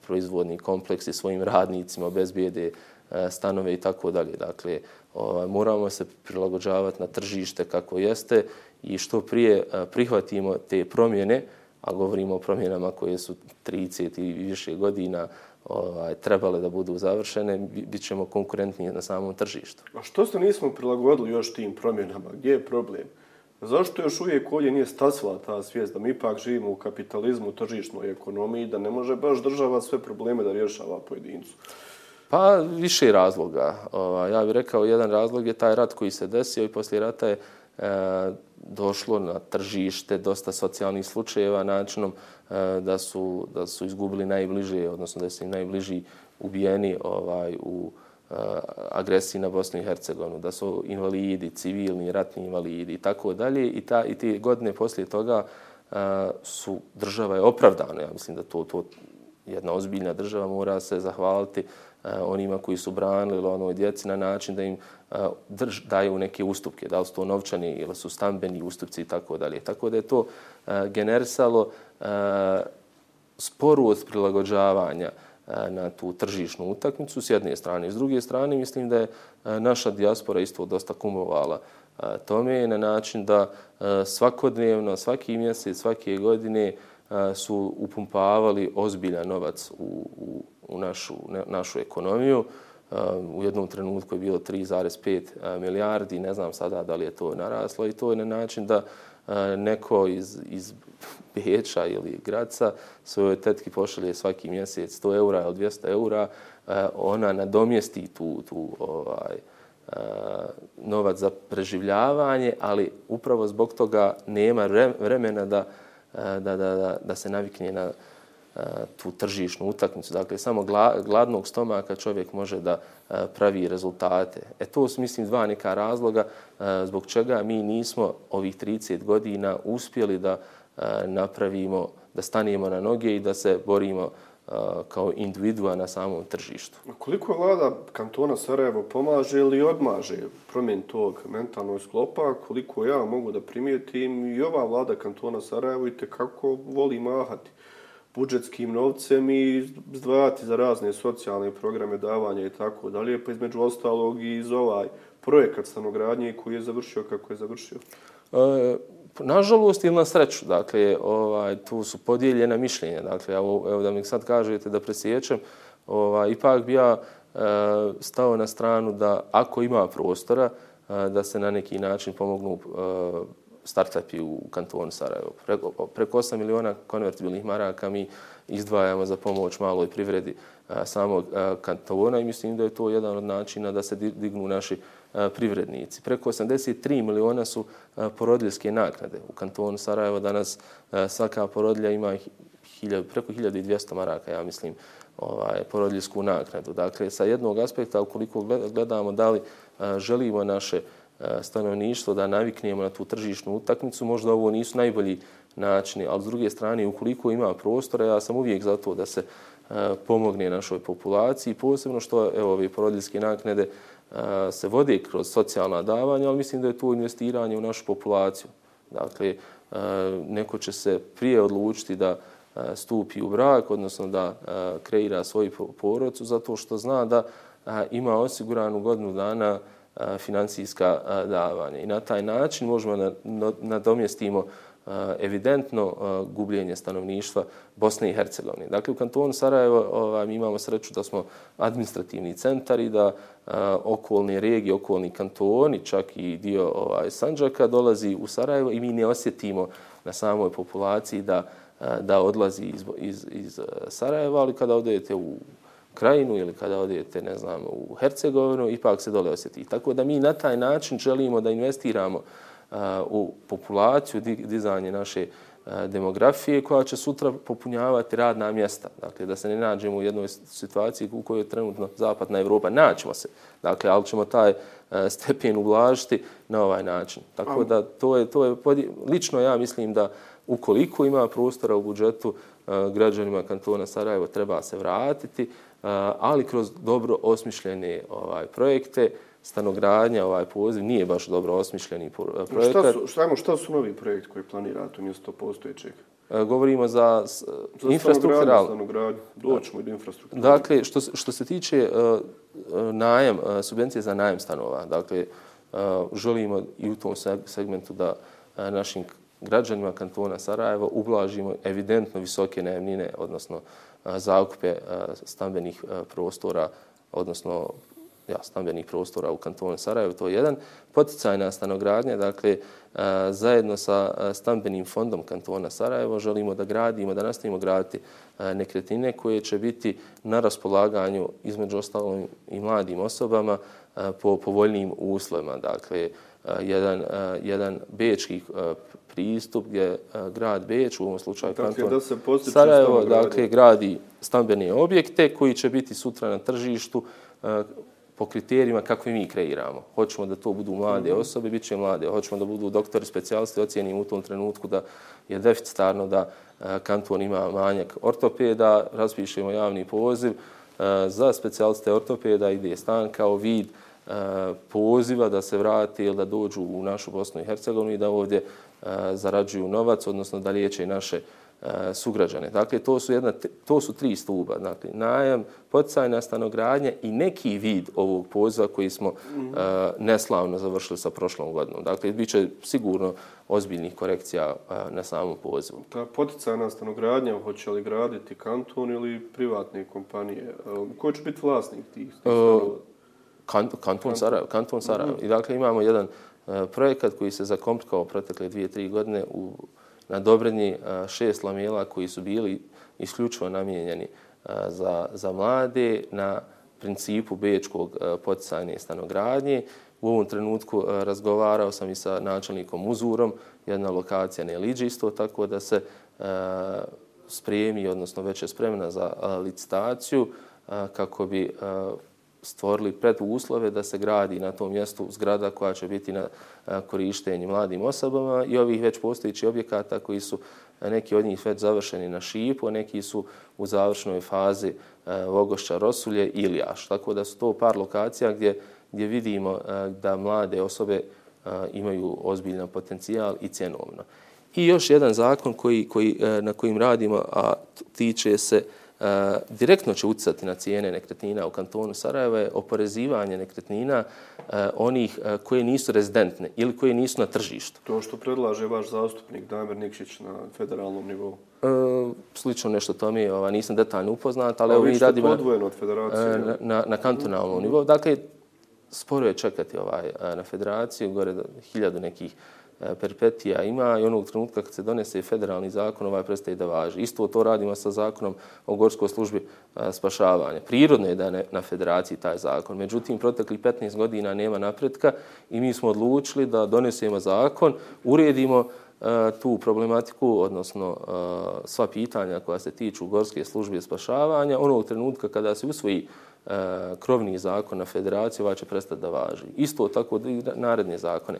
proizvodni kompleksi svojim radnicima obezbijede stanove i tako dalje. Dakle, ovaj, moramo se prilagođavati na tržište kako jeste i što prije prihvatimo te promjene, a govorimo o promjenama koje su trideset i više godina ovaj, trebale da budu završene, bit ćemo konkurentni na samom tržištu. A što se nismo prilagodili još tim promjenama? Gdje je problem? Zašto još uvijek ovdje nije stasila ta svijest da mi ipak živimo u kapitalizmu, u tržišnoj ekonomiji, da ne može baš država sve probleme da rješava pojedincu? Pa više razloga. Ja bih rekao, jedan razlog je taj rat koji se desio i poslije rata je došlo na tržište dosta socijalnih slučajeva načinom da su, da su izgubili najbliže, odnosno da su im najbliži ubijeni ovaj, u agresiji na Bosnu i Hercegovinu, da su invalidi, civilni, ratni invalidi i tako dalje. I, ta, i te godine poslije toga su, država je opravdana. Ja mislim da to, to jedna ozbiljna država mora se zahvaliti onima koji su branili onoj djeci na način da im drž, daju neke ustupke, da li su to novčani ili su stambeni ustupci i tako dalje. Tako da je to generisalo sporost prilagođavanja na tu tržišnu utakmicu s jedne strane. S druge strane, mislim da je naša dijaspora isto dosta kumovala tome na način da svakodnevno, svaki mjesec, svake godine su upumpavali ozbiljan novac u, u, u našu, našu ekonomiju. U jednom trenutku je bilo tri zarez pet milijardi, ne znam sada da li je to naraslo i to je na način da neko iz, iz Beča ili Graca svojoj tetki pošalje svaki mjesec sto eura ili dvjesto eura, ona nadomjesti tu, tu ovaj, novac za preživljavanje, ali upravo zbog toga nema vremena da, da, da, da, da se navikne na tu tržišnu utakmicu. Dakle, samo gladnog stomaka čovjek može da pravi rezultate. E to su, mislim, dva neka razloga zbog čega mi nismo ovih trideset godina uspjeli da napravimo, da stanemo na noge i da se borimo kao individua na samom tržištu. Koliko vlada kantona Sarajevo pomaže ili odmaže promjen tog mentalnog sklopa, koliko ja mogu da primijetim, i ova vlada kantona Sarajevo i tekako voli mahati budžetskim novcem i izdvajati za razne socijalne programe, davanja i tako dalje, pa između ostalog i iz ovaj projekat stanogradnje koji je završio kako je završio. E, nažalost ili na sreću, dakle, ovaj, tu su podijeljena mišljenja. Dakle, evo, evo da mi sad kažete da presjećem, ovaj, ipak bi ja e, stao na stranu da ako ima prostora, e, da se na neki način pomognu e, startupi u kantonu Sarajevo. Preko, preko osam miliona konvertibilnih maraka mi izdvajamo za pomoć maloj privredi a, samog a, kantona i mislim da je to jedan od načina da se dignu naši a, privrednici. Preko osamdeset tri miliona su a, porodiljske naknade. U kantonu Sarajevo danas a, svaka porodilja ima hiljadu, preko hiljadu dvjesto maraka, ja mislim, ovaj, porodiljsku naknadu. Dakle, sa jednog aspekta, ukoliko gledamo da li a, želimo naše stanovništvo da naviknemo na tu tržišnu utakmicu, možda ovo nisu najbolji načini, ali s druge strane, ukoliko ima prostora, ja sam uvijek za to da se uh, pomogne našoj populaciji, posebno što evo, ove porodiljske naknade uh, se vode kroz socijalna davanja, ali mislim da je to investiranje u našu populaciju. Dakle, uh, neko će se prije odlučiti da uh, stupi u brak, odnosno da uh, kreira svoju porodcu, zato što zna da uh, ima osiguranu godinu dana financijska davanja. I na taj način možemo nadomjestimo evidentno gubljenje stanovništva Bosne i Hercegovine. Dakle, u kantonu Sarajevo ovaj, mi imamo sreću da smo administrativni centar i da a, okolne regije, okolni kantoni, čak i dio ovaj, Sandžaka dolazi u Sarajevo i mi ne osjetimo na samoj populaciji da, a, da odlazi iz, iz, iz Sarajeva, ali kada odete u Krajinu ili kada odete, ne znam, u Hercegovinu, ipak se dole osjeti. Tako da mi na taj način želimo da investiramo uh, u populaciju, dizanje naše uh, demografije koja će sutra popunjavati radna mjesta. Dakle, da se ne nađemo u jednoj situaciji u kojoj je trenutno zapadna Evropa. Naćemo se. Dakle, ali ćemo taj uh, stepen ublažiti na ovaj način. Tako da to je, to je podje... lično ja mislim da ukoliko ima prostora u budžetu uh, građanima kantona Sarajevo treba se vratiti, ali kroz dobro osmišljene ovaj, projekte, stanogradnja, ovaj poziv nije baš dobro osmišljeni projekat. Šta su, šta, šta su novi projekti koji planirate umjesto postojećeg? govorimo za, za infrastrukturalno. Stanogradnju, doćemo i do infrastrukture. Dakle, što, što se tiče uh, najam, uh, subvencije za najam stanova, dakle, uh, želimo i u tom segmentu da uh, našim građanima kantona Sarajevo ublažimo evidentno visoke najamnine, odnosno uh, zakupe uh, stambenih uh, prostora, odnosno ja, stambenih prostora u kantonu Sarajevo, to je jedan. Poticajna stanogradnja, dakle, a, zajedno sa a, stambenim fondom kantona Sarajevo želimo da gradimo, da nastavimo graditi a, nekretnine koje će biti na raspolaganju između ostalom i mladim osobama a, po povoljnijim uslovima. Dakle, a, jedan, a, jedan bečki a, pristup gdje a, grad Beč, u ovom slučaju dakle, kanton da Sarajevo, dakle, gradi stambene objekte koji će biti sutra na tržištu a, po kriterijima kakve mi kreiramo. Hoćemo da to budu mlade osobe, bit će mlade. Hoćemo da budu doktori, specijalisti, ocijenimo u tom trenutku da je deficitarno, da kanton ima manjak ortopeda, raspišemo javni poziv za specijaliste ortopeda, ide stan kao vid poziva da se vrati ili da dođu u našu Bosnu i Hercegovinu i da ovdje zarađuju novac, odnosno da liječe naše sugrađane. Dakle, to su, jedna, to su tri stuba. Dakle, najam, poticajna stanogradnja i neki vid ovog poziva koji smo mm. uh, neslavno završili sa prošlom godinom. Dakle, bit će sigurno ozbiljnih korekcija uh, na samom pozivu. Ta poticajna stanogradnja hoće li graditi kanton ili privatne kompanije? Uh, ko će biti vlasnik tih, tih stanova? Uh, kan, kanton Sarajevo. Kanton Sarajevo. Mm. I dakle, imamo jedan uh, projekat koji se zakomplikao protekle dvije, tri godine u na Dobrinji šest lamela koji su bili isključivo namijenjeni za, za mlade na principu bečkog poticajne stanogradnje. U ovom trenutku razgovarao sam i sa načelnikom Uzurom, jedna lokacija ne liđi isto, tako da se spremi, odnosno već je spremna za licitaciju kako bi stvorili preduslove da se gradi na tom mjestu zgrada koja će biti na korištenje mladim osobama i ovih već postojićih objekata koji su neki od njih već završeni na Šipu, a neki su u završnoj fazi Vogošća, Rosulje i Iljaš. Tako da su to par lokacija gdje, gdje vidimo da mlade osobe imaju ozbiljan potencijal i cjenovno. I još jedan zakon koji, koji, na kojim radimo, a tiče se Uh, direktno će utjecati na cijene nekretnina u kantonu Sarajevo je oporezivanje nekretnina uh, onih uh, koje nisu rezidentne ili koje nisu na tržištu. To što predlaže vaš zastupnik Damir Nikšić na federalnom nivou? Uh, slično nešto tome, ova, nisam detaljno upoznat, ali evo mi radimo podvojeno od federacije, na, na, na kantonalnom mm. nivou. Dakle, sporo je čekati ovaj, na federaciju, gore hiljadu nekih perpetija ima i onog trenutka kad se donese federalni zakon, ovaj prestaje da važi. Isto to radimo sa zakonom o gorskoj službi spašavanja. Prirodno je da je na federaciji taj zakon. Međutim, proteklih petnaest godina nema napretka i mi smo odlučili da donesemo zakon, uredimo tu problematiku, odnosno sva pitanja koja se tiču gorske službe spašavanja. Onog trenutka kada se usvoji krovni zakon na federaciji, ovaj će prestati da važi. Isto tako i naredne zakone.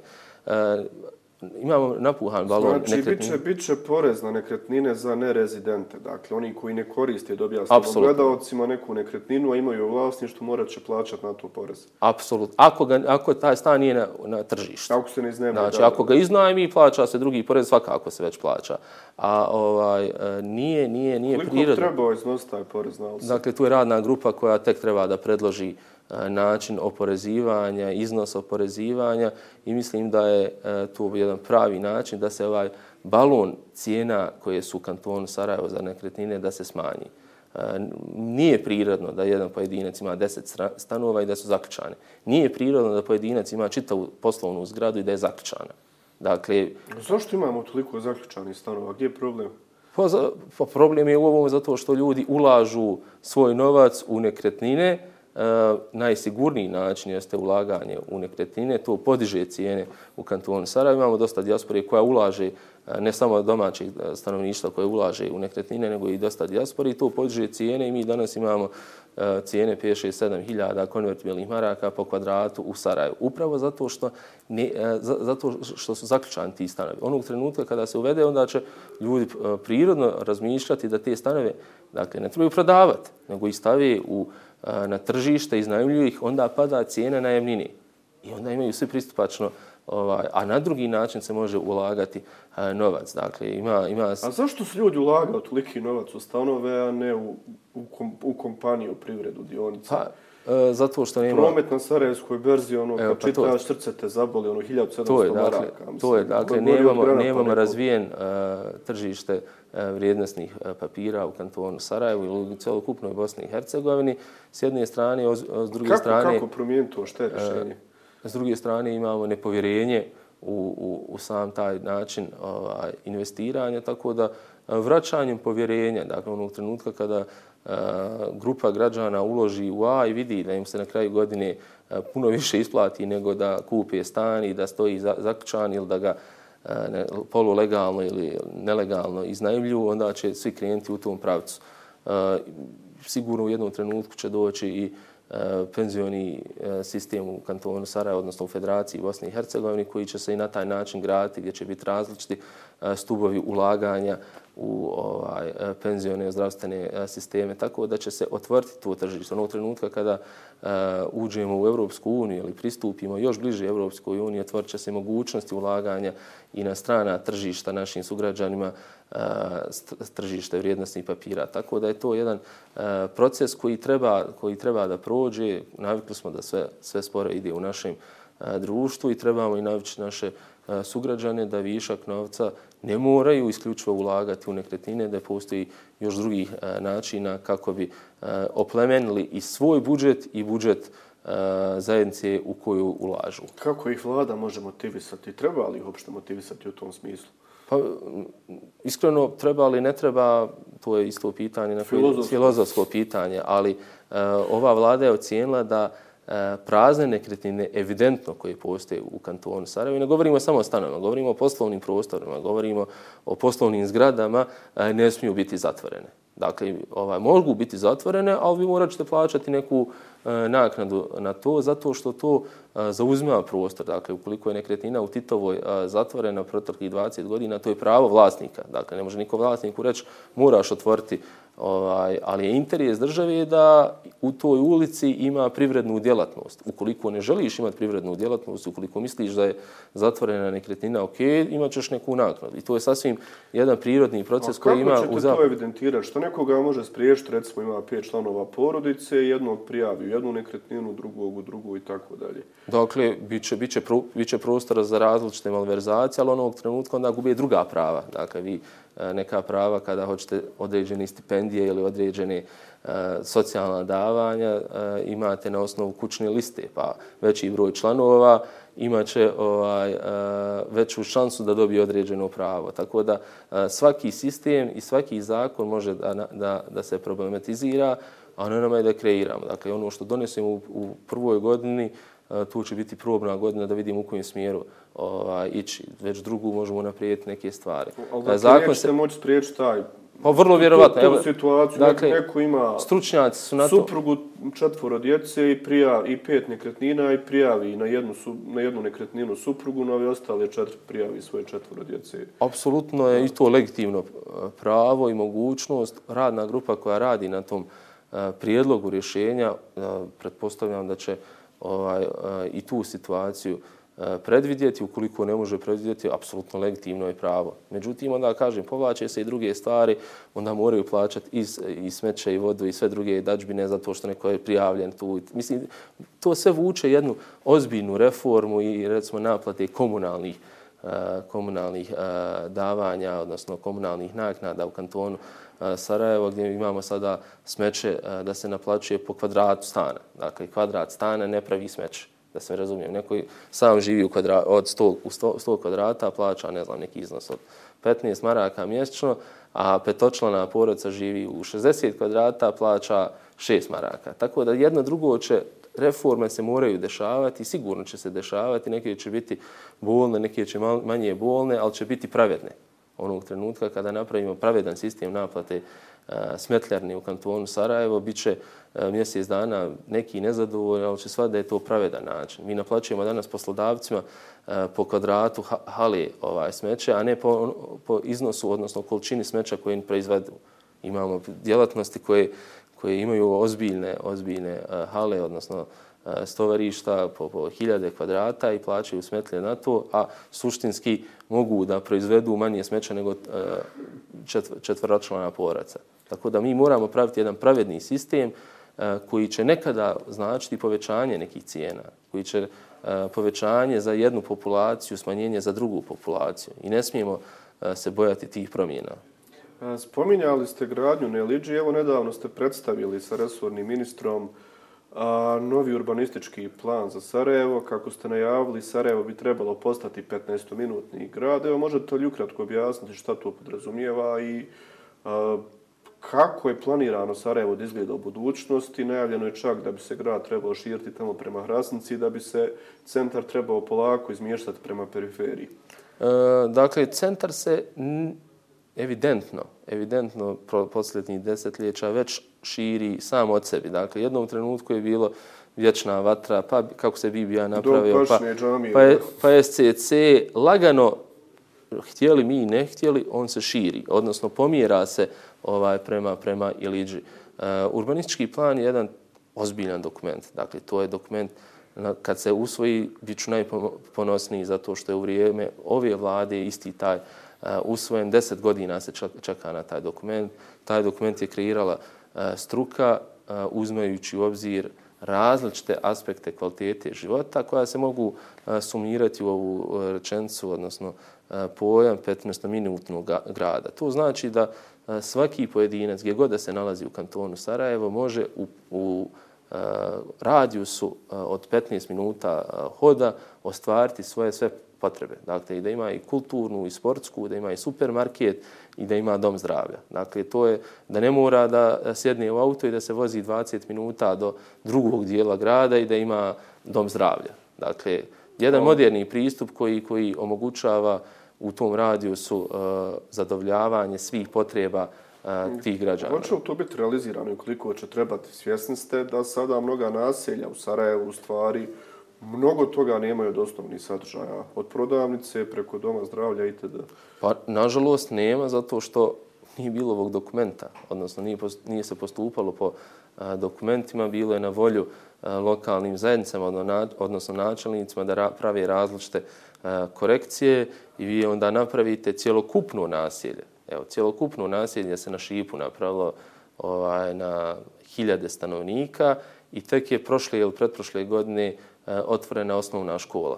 Imamo napuhan balon znači, nekretnine. Znači, bit će porez na nekretnine za nerezidente. Dakle, oni koji ne koriste, dobijasnimo gledalcima neku nekretninu, a imaju vlasništvo, morat će plaćati na to porez. Apsolutno. Ako, ga, ako taj stan nije na, na tržištu. Ako se ne iznajmi. Znači, da, ako ga iznajmi, plaća se drugi porez, svakako se već plaća. A ovaj, nije, nije, nije koliko prirodno. Koliko treba iznositi taj porez na osobu? Dakle, tu je radna grupa koja tek treba da predloži način oporezivanja, iznos oporezivanja i mislim da je to jedan pravi način da se ovaj balon cijena koje su u kantonu Sarajevo za nekretnine da se smanji. Nije prirodno da jedan pojedinac ima deset stanova i da su zaključane. Nije prirodno da pojedinac ima čitavu poslovnu zgradu i da je zaključana. Dakle, zašto imamo toliko zaključanih stanova? Gdje je problem? Pa, pa problem je u ovom zato što ljudi ulažu svoj novac u nekretnine. Uh, najsigurniji način jeste ulaganje u nekretnine, to podiže cijene u kantonu Sarajevo. Imamo dosta dijaspore koja ulaže, uh, ne samo domaćih stanovništva koje ulaže u nekretnine, nego i dosta dijaspore i to podiže cijene i mi danas imamo uh, cijene pet, šest, sedam hiljada konvertibilnih maraka po kvadratu u Sarajevu. Upravo zato što, ne, uh, zato što su zaključani ti stanovi. Onog trenutka kada se uvede, onda će ljudi uh, prirodno razmišljati da te stanove, dakle, ne trebaju prodavati, nego i stave u na tržište, iznajmljuju ih, onda pada cijena najamnine. I onda imaju svi pristupačno ovaj, a na drugi način se može ulagati novac. Dakle, ima, ima... A zašto su ljudi ulagali toliki novac u stanove, a ne u, u, kom, u kompaniju, privredu, dionice? Pa, zato što nema... Promet na Sarajevskoj berzi, ono, kad pa čitaš, srce te zaboli, ono, hiljadu sedamsto maraka. To je, dakle, nemamo, nemamo razvijen uh, tržište uh, vrijednosnih uh, papira u kantonu Sarajevu ili u celokupnoj Bosni i Hercegovini. S jedne strane, o, o, s druge kako, strane... Kako promijeniti to? Što je rješenje? Uh, s druge strane, imamo nepovjerenje u, u, u sam taj način ovaj, investiranja, tako da uh, vraćanjem povjerenja, dakle, onog trenutka kada Uh, grupa građana uloži u A i vidi da im se na kraju godine uh, puno više isplati nego da kupe stan i da stoji za, zakućan ili da ga uh, ne, polulegalno ili nelegalno iznajmljuju, onda će svi krenuti u tom pravcu. Uh, sigurno u jednom trenutku će doći i uh, penzioni uh, sistem u kantonu Sarajevo, odnosno u Federaciji Bosne i Hercegovine, koji će se i na taj način graditi, gdje će biti različiti uh, stubovi ulaganja u ovaj, penzione zdravstvene sisteme, tako da će se otvoriti to tržište. Onog trenutka kada uh, uđemo u Europsku uniju ili pristupimo još bliže Europskoj uniji, otvorit će se mogućnosti ulaganja i na strana tržišta našim sugrađanima, uh, tržište vrijednosnih papira. Tako da je to jedan uh, proces koji treba, koji treba da prođe. Navikli smo da sve, sve sporo ide u našem uh, društvu i trebamo i navići naše uh, sugrađane da višak novca ne moraju isključivo ulagati u nekretnine, da postoji još drugih e, načina kako bi e, oplemenili i svoj budžet i budžet e, zajednice u koju ulažu. Kako ih vlada može motivisati? Treba li ih uopšte motivisati u tom smislu? Pa, iskreno, treba li ne treba, to je isto pitanje, na filozofsko. filozofsko pitanje, ali e, ova vlada je ocijenila da prazne nekretnine evidentno koje postoje u kantonu Sarajevo. Ne govorimo samo o stanovima, govorimo o poslovnim prostorima, govorimo o poslovnim zgradama, ne smiju biti zatvorene. Dakle, ovaj, mogu biti zatvorene, ali vi morat ćete plaćati neku e, naknadu na to, zato što to e, zauzima prostor. Dakle, ukoliko je nekretnina u Titovoj e, zatvorena proteklih dvadeset godina, to je pravo vlasnika. Dakle, ne može niko vlasniku reći moraš otvoriti, ovaj, ali je interes države da u toj ulici ima privrednu djelatnost. Ukoliko ne želiš imati privrednu djelatnost, ukoliko misliš da je zatvorena nekretnina, ok, imat ćeš neku naknadu. I to je sasvim jedan prirodni proces koji ima... Kako ćete to evidentirati? Što nekoga može spriječiti, recimo ima pet članova porodice, jednog prijavi u jednu nekretninu, drugog u drugu i tako dalje? Dakle, bit će, bit će, pro, bit će prostora za različite malverzacije, ali onog trenutka onda gube druga prava. Dakle, vi neka prava kada hoćete određene stipendije ili određene uh, socijalna davanja uh, imate na osnovu kućne liste, pa veći broj članova imaće ovaj, uh, veću šansu da dobije određeno pravo. Tako da uh, svaki sistem i svaki zakon može da, da, da se problematizira, a na nama je da kreiramo. Dakle, ono što donesemo u, u prvoj godini, uh, tu će biti probna godina da vidimo u kojem smjeru ovaj, ići. Već drugu možemo naprijediti neke stvari. Ali da zakon nećete se... moći spriječiti taj... Pa vrlo vjerovatno. Tu, tu situaciju, dakle, neko ima stručnjaci su na to... suprugu, četvoro djece i, prija, i pet nekretnina i prijavi na jednu, na jednu nekretninu suprugu, no ove ostale četiri prijavi svoje četvoro djece. Apsolutno je i to legitimno pravo i mogućnost. Radna grupa koja radi na tom prijedlogu rješenja, pretpostavljam da će ovaj, i tu situaciju predvidjeti. Ukoliko ne može predvidjeti, apsolutno legitimno je pravo. Međutim, onda kažem, povlače se i druge stvari, onda moraju plaćati i, i smeće i vodu i sve druge dađbine zato što neko je prijavljen tu. Mislim, to sve vuče jednu ozbiljnu reformu i recimo naplate komunalnih, uh, komunalnih uh, davanja, odnosno komunalnih naknada u kantonu uh, Sarajevo, gdje imamo sada smeće uh, da se naplaćuje po kvadratu stana. Dakle, kvadrat stana ne pravi smeće. Da se razumijem, neko sam živi u kvadra, od sto, u sto, sto kvadrata, plaća, ne znam, neki iznos od petnaest maraka mjesečno, a petočlana porodica živi u šezdeset kvadrata, plaća šest maraka. Tako da jedno drugo će, reforme se moraju dešavati, sigurno će se dešavati, neke će biti bolne, neke će manje bolne, ali će biti pravedne. Onog trenutka kada napravimo pravedan sistem naplate smetljarni u kantonu Sarajevo, bit će mjesec dana neki nezadovoljni, ali će sva da je to pravedan način. Mi naplaćujemo danas poslodavcima po kvadratu hale ovaj, smeće, a ne po, po iznosu, odnosno količini smeća koje im proizvedu. Imamo djelatnosti koje, koje imaju ozbiljne, ozbiljne hale, odnosno stovarišta po, po hiljade kvadrata i plaćaju smetlje na to, a suštinski mogu da proizvedu manje smeća nego četvoročlana porodica. Tako da mi moramo praviti jedan pravedni sistem koji će nekada značiti povećanje nekih cijena, koji će povećanje za jednu populaciju, smanjenje za drugu populaciju. I ne smijemo se bojati tih promjena. Spominjali ste gradnju na Eliđi. Evo, nedavno ste predstavili sa resornim ministrom a, novi urbanistički plan za Sarajevo. Kako ste najavili, Sarajevo bi trebalo postati petnaestominutni grad. Evo, možete li ukratko objasniti šta to podrazumijeva i a, kako je planirano Sarajevo da izgleda u budućnosti? Najavljeno je čak da bi se grad trebao širiti tamo prema Hrasnici, da bi se centar trebao polako izmještati prema periferiji. E, dakle, centar se evidentno, evidentno posljednjih desetljeća već širi sam od sebi. Dakle, jednom trenutku je bilo vječna vatra, pa kako se Bibija napravio, pa, pa, pa S C C, lagano, htjeli mi, ne htjeli, on se širi, odnosno pomjera se ovaj, prema, prema Iliđi. Uh, urbanistički plan je jedan ozbiljan dokument. Dakle, to je dokument kad se usvoji, bit ću najponosniji zato što je u vrijeme ove vlade isti taj uh, usvojen. Deset godina se čeka na taj dokument. Taj dokument je kreirala uh, struka uh, uzmajući u obzir različite aspekte kvalitete života koja se mogu uh, sumirati u ovu rečenicu, odnosno uh, pojam petnaestominutnog grada. To znači da uh, svaki pojedinac, gdje god da se nalazi u kantonu Sarajevo, može u, u uh, radijusu uh, od petnaest minuta uh, hoda ostvariti svoje sve potrebe. Dakle, i da ima i kulturnu, i sportsku, da ima i supermarket i da ima dom zdravlja. Dakle, to je da ne mora da sjedne u auto i da se vozi dvadeset minuta do drugog dijela grada i da ima dom zdravlja. Dakle, jedan moderni pristup koji, koji omogućava u tom radijusu uh, zadovoljavanje svih potreba uh, tih građana. Hoće li to biti realizirano i koliko će trebati? Svjesni ste da sada mnoga naselja u Sarajevu u stvari mnogo toga nemaju od osnovnih sadržaja, od prodavnice preko doma zdravlja itd. Pa, nažalost, nema zato što nije bilo ovog dokumenta, odnosno nije, nije se postupalo po a, dokumentima, bilo je na volju a, lokalnim zajednicama, odnosno načelnicima da ra, prave različite a, korekcije i vi onda napravite cjelokupno naselje. Evo, cjelokupno naselje se na Šipu napravilo ovaj, na hiljade stanovnika i tek je prošle ili pretprošle godine otvorena osnovna škola.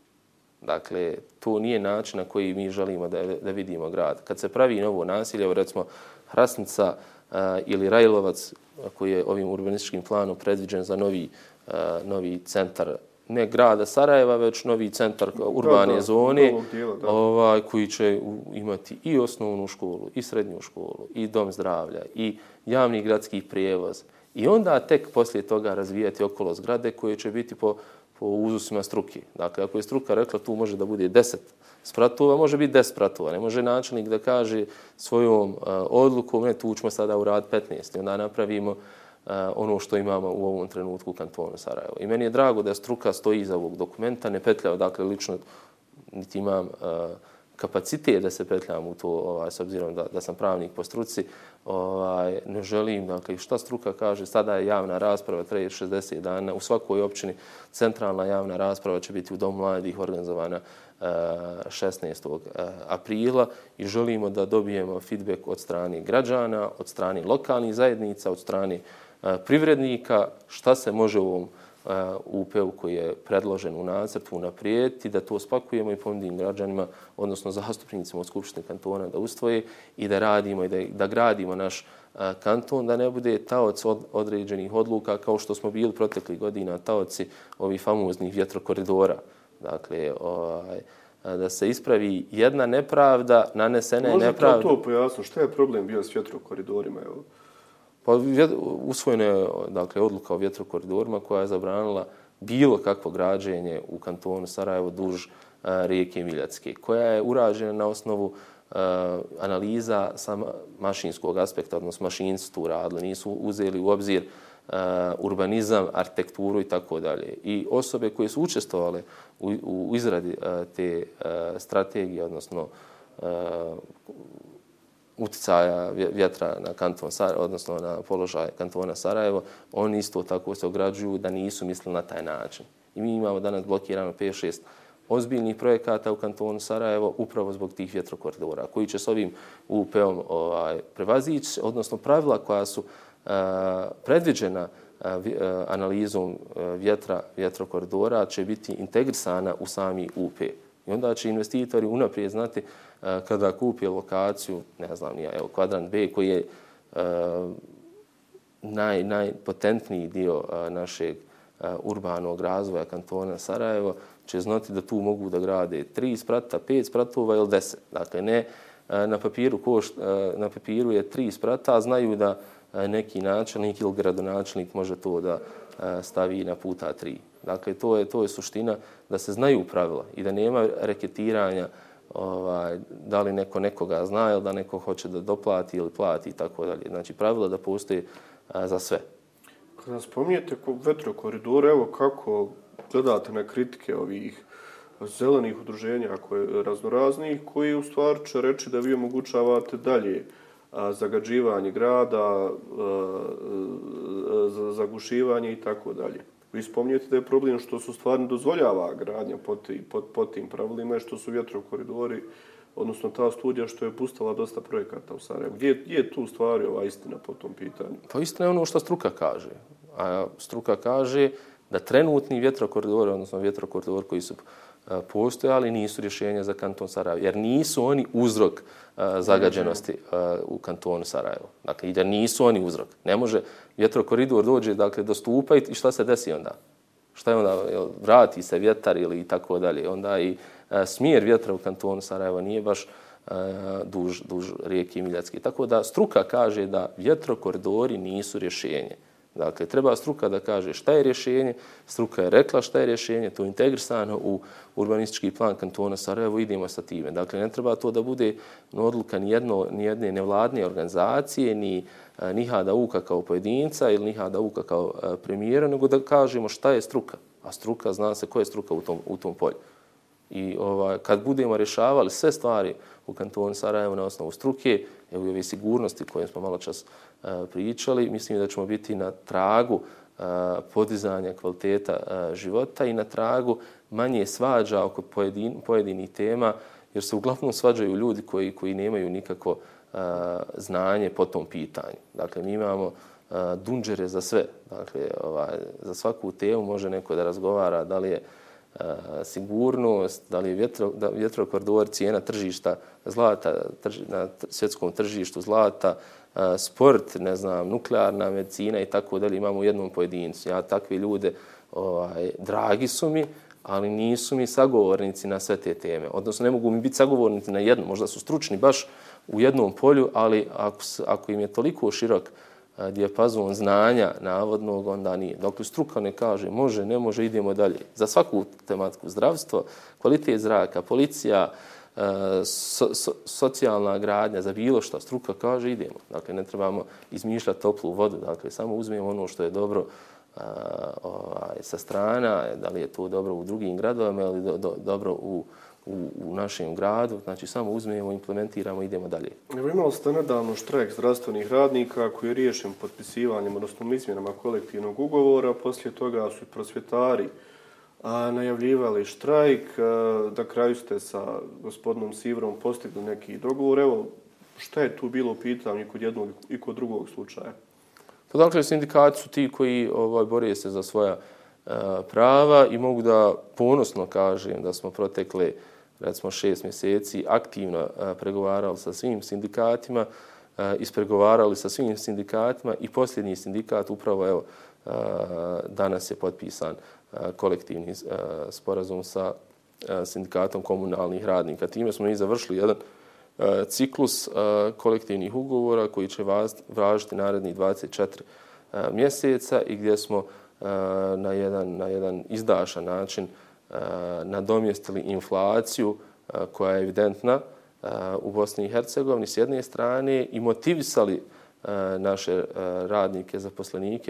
Dakle, to nije način na koji mi želimo da, da vidimo grad. Kad se pravi novo nasilje, recimo Hrasnica uh, ili Rajlovac, koji je ovim urbanističkim planom predviđen za novi, uh, novi centar, ne grada Sarajeva, već novi centar urbane da, da, zone, dijela, ovaj, koji će imati i osnovnu školu, i srednju školu, i dom zdravlja, i javni gradski prijevoz. I onda tek poslije toga razvijati okolo zgrade koje će biti po, po uzusima struke. Dakle, ako je struka rekla tu može da bude deset spratova, može biti deset spratova. Ne može načelnik da kaže svojom uh, odlukom, ne, tu ćemo sada uraditi petnaest. I onda napravimo uh, ono što imamo u ovom trenutku u kantonu Sarajevo. I meni je drago da struka stoji iza ovog dokumenta, ne petljao, dakle, lično niti imam uh, kapacitet da se petljam u to, ovaj, s obzirom da, da sam pravnik po struci, ovaj, ne želim, dakle, šta struka kaže, sada je javna rasprava, traje šezdeset dana, u svakoj općini centralna javna rasprava će biti u Domu mladih organizovana uh, šesnaestog aprila i želimo da dobijemo feedback od strane građana, od strane lokalnih zajednica, od strane uh, privrednika, šta se može u ovom U P U koji je predložen u nacrtu unaprijediti, da to spakujemo i ponudimo građanima, odnosno zastupnicima od Skupštine kantona da ustvoje i da radimo i da, da gradimo naš a, kanton, da ne bude taoc od, određenih odluka kao što smo bili proteklih godina taoci ovih famoznih vjetrokoridora. Dakle, ovaj, da se ispravi jedna nepravda, nanesena je nepravda. Možete to pojasniti? Šta je problem bio s vjetrokoridorima? Evo? Pa usvojena je, dakle, odluka o vjetrokoridorima koja je zabranila bilo kakvo građenje u kantonu Sarajevo duž uh, rijeke Miljacke, koja je urađena na osnovu uh, analiza sa mašinskog aspekta, odnosno mašinci tu radili, nisu uzeli u obzir uh, urbanizam, arhitekturu i tako dalje. I osobe koje su učestvovale u, u izradi uh, te uh, strategije, odnosno uh, utjecaja vjetra na kanton Sarajevo, odnosno na položaj kantona Sarajevo, oni isto tako se ograđuju da nisu mislili na taj način. I mi imamo danas blokirano pet šest ozbiljnih projekata u kantonu Sarajevo upravo zbog tih vjetrokoridora koji će s ovim U P-om ovaj, prevazići, odnosno pravila koja su uh, predviđena uh, analizom uh, vjetra, vjetrokoridora će biti integrisana u sami U P. I onda će investitori unaprijed znati uh, kada kupi lokaciju, ne znam, ja, evo, kvadrant B koji je uh, naj, najpotentniji dio uh, našeg uh, urbanog razvoja kantona Sarajevo, će znati da tu mogu da grade tri sprata, pet spratova ili deset. Dakle, ne na papiru, koš, na papiru je tri sprata, a znaju da neki načelnik ili gradonačelnik može to da stavi na puta tri. Dakle, to je, to je suština da se znaju pravila i da nema reketiranja ovaj, da li neko nekoga zna ili da neko hoće da doplati ili plati i tako dalje. Znači, pravila da postoje za sve. Kada spominjete vetrokoridore, evo kako gledate na kritike ovih zelenih udruženja koje, raznoraznih, koji u stvari će reći da vi omogućavate dalje a, zagađivanje grada, a, a, zagušivanje i tako dalje. Vi spominjete da je problem što su stvarno dozvoljava gradnja pod, pod, pod tim pravilima i što su vjetrokoridori, odnosno ta studija što je pustala dosta projekata u Sarajevu. Gdje, gdje je tu stvari ova istina po tom pitanju? Pa istina je ono što struka kaže. A struka kaže da trenutni vjetrokoridori, odnosno vjetrokoridori koji su postojali, nisu rješenja za kanton Sarajevo, jer nisu oni uzrok uh, zagađenosti uh, u kantonu Sarajevo. Dakle, i da nisu oni uzrok. Ne može vjetrokoridor dođe, dakle, do stupa i šta se desi onda? Šta je onda? Vrati se vjetar ili tako dalje. Onda i uh, smjer vjetra u kantonu Sarajevo nije baš uh, duž, duž rijeke Miljacke. Tako da struka kaže da vjetrokoridori nisu rješenje. Dakle, treba struka da kaže šta je rješenje, struka je rekla šta je rješenje, to je integrisano u urbanistički plan kantona Sarajevo, idemo sa time. Dakle, ne treba to da bude odluka nijedno, nijedne nevladne organizacije, ni Nihada Uka kao pojedinca ili Nihada Uka kao premijera, nego da kažemo šta je struka. A struka, zna se ko je struka u tom, u tom polju. I ovaj, kad budemo rješavali sve stvari u kantonu Sarajevo na osnovu struke, evo i ove sigurnosti koje smo malo čas uh, pričali, mislim da ćemo biti na tragu uh, podizanja kvaliteta uh, života i na tragu manje svađa oko pojedin, pojedinih tema, jer se uglavnom svađaju ljudi koji, koji nemaju nikako uh, znanje po tom pitanju. Dakle, mi imamo uh, dunđere za sve. Dakle, ovaj, za svaku temu može neko da razgovara da li je Uh, sigurnost, da li je vjetro, da, vjetrokoridor, cijena tržišta zlata trži, na svjetskom tržištu zlata, uh, sport, ne znam, nuklearna medicina i tako dalje, imamo u jednom pojedincu. Ja takve ljude, ovaj, dragi su mi, ali nisu mi sagovornici na sve te teme. Odnosno, ne mogu mi biti sagovornici na jednom. Možda su stručni baš u jednom polju, ali ako, ako im je toliko širok dijapazon znanja navodnog, onda nije. Dakle, struka ne kaže može, ne može, idemo dalje. Za svaku tematiku zdravstvo, kvalitet zraka, policija, so, so, socijalna gradnja, za bilo što, struka kaže idemo. Dakle, ne trebamo izmišljati toplu vodu. Dakle, samo uzmemo ono što je dobro a, ovaj, sa strana, da li je to dobro u drugim gradovima ili do, do, dobro u U, u našem gradu, znači samo uzmemo, implementiramo i idemo dalje. Evo, imali ste nedavno štrajk zdravstvenih radnika koji je riješen potpisivanjem, odnosno izmjenama kolektivnog ugovora. Poslije toga su prosvjetari a, najavljivali štrajk. A, na kraju ste sa gospodinom Sivrom postigli neki dogovor. Evo, šta je tu bilo pitanje kod jednog i kod drugog slučaja? Pa dakle, sindikati su ti koji ovaj, bore se za svoja a, prava i mogu da ponosno kažem da smo protekle recimo šest mjeseci aktivno a, pregovarali sa svim sindikatima, a, ispregovarali sa svim sindikatima i posljednji sindikat upravo evo a, danas je potpisan a, kolektivni a, sporazum sa a, sindikatom komunalnih radnika. Time smo i završili jedan a, ciklus a, kolektivnih ugovora koji će važiti narednih dvadeset četiri a, mjeseca i gdje smo a, na jedan, na jedan izdašan način nadomjestili inflaciju koja je evidentna u Bosni i Hercegovini s jedne strane i motivisali naše radnike, zaposlenike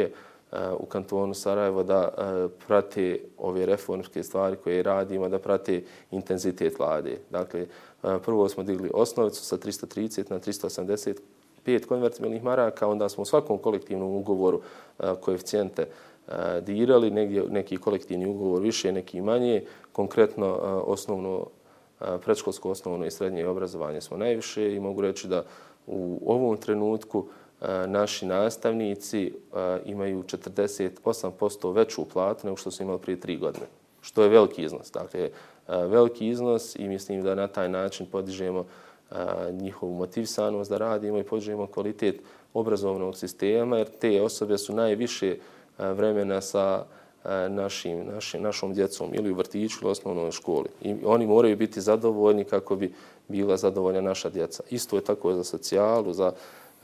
u kantonu Sarajevo da prate ove reformske stvari koje radimo, da prate intenzitet vlade. Dakle, prvo smo digli osnovicu sa tristo trideset na tristo osamdeset pet konvertibilnih maraka, onda smo u svakom kolektivnom ugovoru koeficijente dirali, negdje neki kolektivni ugovor više, neki manje. Konkretno osnovno, predškolsko, osnovno i srednje obrazovanje smo najviše i mogu reći da u ovom trenutku naši nastavnici imaju četrdeset osam posto veću platu nego što su imali prije tri godine, što je veliki iznos. Dakle, veliki iznos i mislim da na taj način podižemo njihovu motivisanost da radimo i podižemo kvalitet obrazovnog sistema, jer te osobe su najviše vremena sa našim, našim, našom djecom ili u vrtiću ili osnovnoj školi. I oni moraju biti zadovoljni kako bi bila zadovoljna naša djeca. Isto je tako za socijalu, za uh,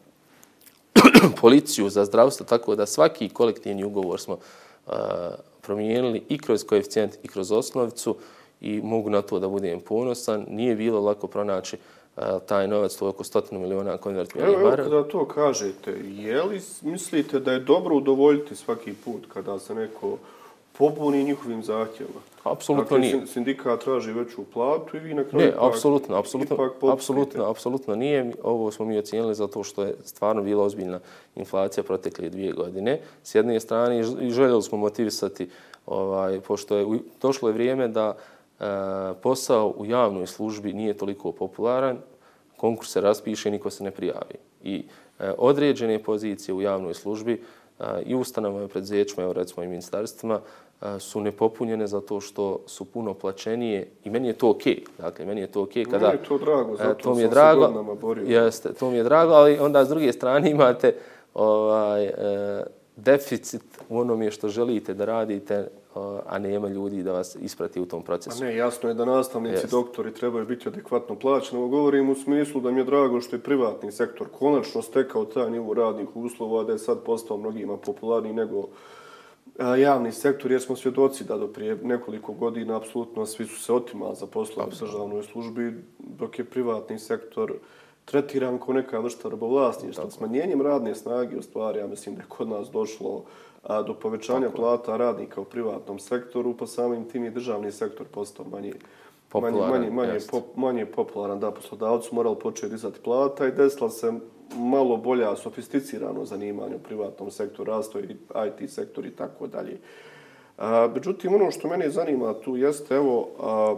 policiju, za zdravstvo, tako da svaki kolektivni ugovor smo uh, promijenili i kroz koeficijent i kroz osnovicu i mogu na to da budem ponosan. Nije bilo lako pronaći uh, taj novac, to je oko stotinu miliona konvertibilnih maraka. Evo, kada to kažete, je li mislite da je dobro udovoljiti svaki put kada se neko pobuni njihovim zahtjevima? Apsolutno dakle, nije. Sindikat traži veću platu i vi na kraju ne, ipak, apsolutno, apsolutno, ipak apsolutno, apsolutno nije. Ovo smo mi ocijenili zato što je stvarno bila ozbiljna inflacija protekle dvije godine. S jedne strane i željeli smo motivisati, ovaj, pošto je došlo je vrijeme da e, posao u javnoj službi nije toliko popularan, konkurs se raspiše, niko se ne prijavi. I e, određene pozicije u javnoj službi e, i ustanovama i preduzećima, evo recimo i ministarstvima, su nepopunjene zato što su puno plaćenije i meni je to okej. Dakle, meni je to okej kada... Meni je to drago, zato to mi je sam drago, se godinama borio. Jeste, to mi je drago, ali onda s druge strane imate ovaj, e, deficit u onome što želite da radite, a nema ljudi da vas isprati u tom procesu. A ne, jasno je da nastavnici, Jeste. doktori trebaju biti adekvatno plaćeni. Ovo govorim u smislu da mi je drago što je privatni sektor konačno stekao taj nivo radnih uslova, da je sad postao mnogima popularniji nego javni sektor, jer smo svjedoci da do prije nekoliko godina apsolutno svi su se otimali za poslove u državnoj službi, dok je privatni sektor tretiran kao neka vrsta robovlasništva. Smanjenjem radne snage, u stvari, ja mislim da je kod nas došlo a, do povećanja Tako. plata radnika u privatnom sektoru, pa samim tim i državni sektor postao manje popularan, manje, manje, manje, pop, manje popularan. Da, poslodavci morali početi dizati plata i desila se malo bolja, sofisticirano zanimanje u privatnom sektoru, rasto i I T sektor i tako dalje. Međutim, ono što mene zanima tu jeste, evo, a,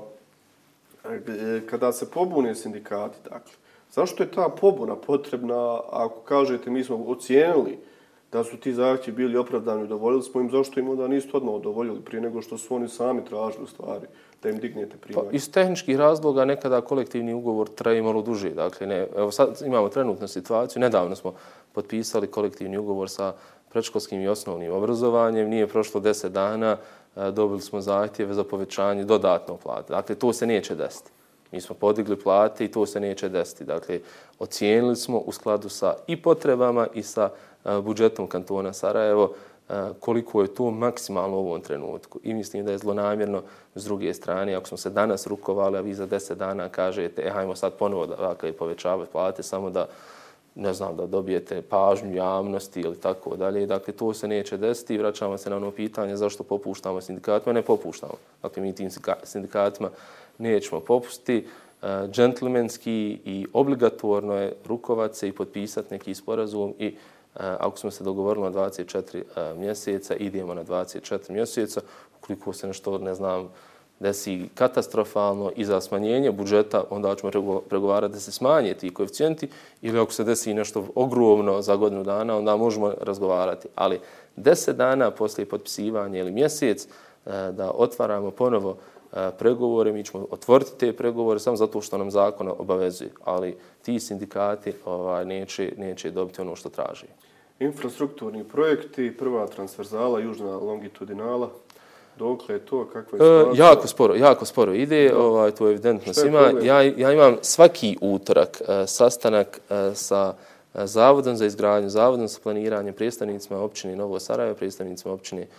kada se pobune sindikati, dakle, zašto je ta pobuna potrebna, ako kažete mi smo ocijenili da su ti zahtjevi bili opravdani, udovoljili smo im, zašto im onda nisu odmah udovoljili prije nego što su oni sami tražili u stvari da im dignete primanje? Pa, iz tehničkih razloga nekada kolektivni ugovor traje malo duže. Dakle, ne, evo sad imamo trenutnu situaciju, nedavno smo potpisali kolektivni ugovor sa predškolskim i osnovnim obrazovanjem, nije prošlo deset dana, dobili smo zahtjeve za povećanje dodatno plate. Dakle, to se neće desiti. Mi smo podigli plate i to se neće desiti. Dakle, ocijenili smo u skladu sa i potrebama i sa budžetom kantona Sarajevo koliko je to maksimalno u ovom trenutku. I mislim da je zlonamjerno s druge strane, ako smo se danas rukovali, a vi za deset dana kažete, e, hajmo sad ponovo da, dakle, povećavati plate, samo da, ne znam, da dobijete pažnju javnosti ili tako dalje. Dakle, to se neće desiti i vraćamo se na ono pitanje zašto popuštamo sindikatima. Ne popuštamo. Dakle, mi tim sindikatima nećemo popustiti. Džentlmenski i obligatorno je rukovati se i potpisati neki sporazum i ako smo se dogovorili na dvadeset četiri mjeseca, idemo na dvadeset četiri mjeseca. Ukoliko se nešto, ne znam, desi katastrofalno i za smanjenje budžeta, onda ćemo pregovarati da se smanje ti koeficijenti, ili ako se desi nešto ogromno za godinu dana, onda možemo razgovarati. Ali deset dana poslije potpisivanja ili mjesec da otvaramo ponovo pregovore, mi ćemo otvoriti te pregovore samo zato što nam zakon obavezuje, ali ti sindikati ovaj, neće, neće dobiti ono što traži. Infrastrukturni projekti, prva transverzala, južna longitudinala, dokle je to, kakva je situacija? E, jako sporo, jako sporo ide, ovaj, to je evidentno svima. Ja, ja imam svaki utorak uh, sastanak uh, sa uh, Zavodom za izgradnju, Zavodom za planiranje, predstavnicima općine Novo Sarajevo, predstavnicima općine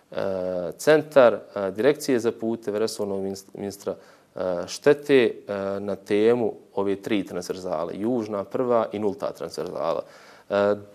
Centar, Direkcije za puteve, resornog ministra Štete na temu ove tri transverzale, južna, prva i nulta transverzala.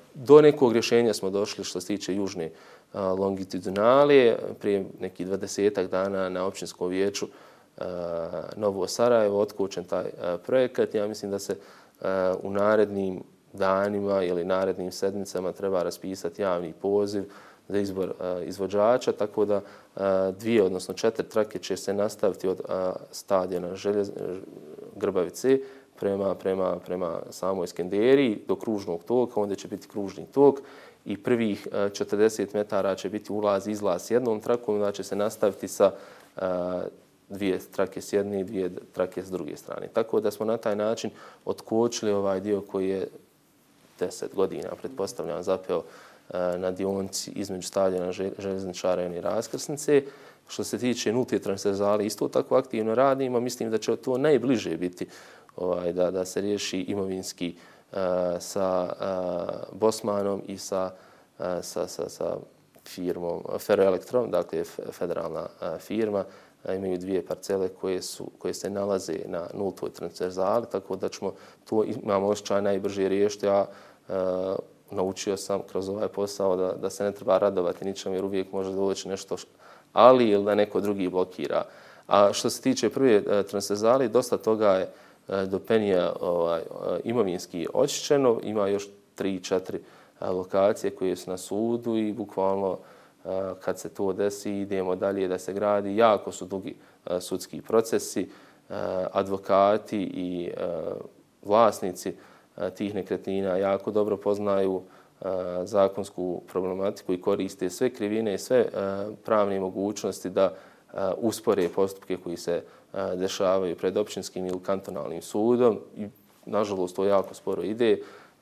Do nekog rješenja smo došli što se tiče južne longitudinale. Prije nekih dvadesetak dana na općinskom vijeću Novo Sarajevo otkočen taj projekat. Ja mislim da se u narednim danima ili narednim sedmicama treba raspisati javni poziv za izbor izvođača, tako da dvije, odnosno četiri trake će se nastaviti od stadiona Željez, Grbavice prema, prema, prema samoj Skenderiji do kružnog toka, onda će biti kružni tok i prvih četrdeset metara će biti ulaz i izlaz s jednom trakom, onda će se nastaviti sa dvije trake s jedne i dvije trake s druge strane. Tako da smo na taj način otkočili ovaj dio koji je deset godina, pretpostavljam, zapeo na dionici između stadiona Željezničara i raskrsnice. Što se tiče nulte transverzale, isto tako aktivno radimo. Mislim da će to najbliže biti ovaj, da, da se riješi imovinski uh, sa uh, Bosmanom i sa, uh, sa, sa, sa firmom Ferroelektrom, dakle federalna uh, firma. Uh, imaju dvije parcele koje, su, koje se nalaze na nultoj transverzali, tako da ćemo to, imamo osjećaj najbrže riješiti. Ja uh, naučio sam kroz ovaj posao da, da se ne treba radovati ničem, jer uvijek može doći nešto, ali ili da neko drugi blokira. A što se tiče prve transverzale, dosta toga je do penija ovaj, imovinski očišćeno. Ima još tri, četiri lokacije koje su na sudu i bukvalno kad se to desi idemo dalje da se gradi. Jako su dugi sudski procesi, advokati i vlasnici tih nekretnina jako dobro poznaju zakonsku problematiku i koriste sve krivine i sve pravne mogućnosti da uspore postupke koji se dešavaju pred općinskim ili kantonalnim sudom. I, nažalost, to jako sporo ide.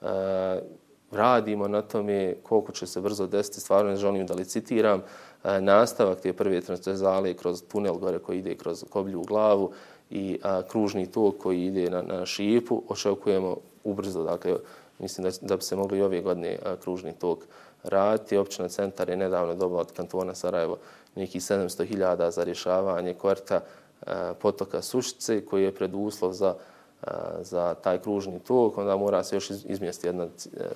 Radimo na tome koliko će se brzo desiti. Stvarno ne želim da licitiram. Nastavak te prve transverzale kroz tunel gore koji ide kroz Koblju glavu i kružni tok koji ide na, na Šipu očekujemo ubrzo. Dakle, mislim da, da bi se mogli i ove godine kružni tok raditi. Općina Centar je nedavno dobila od kantona Sarajevo nekih sedamsto hiljada za rješavanje kvarta potoka Sušice koji je preduslov za, za taj kružni tok. Onda mora se još izmjestiti jedna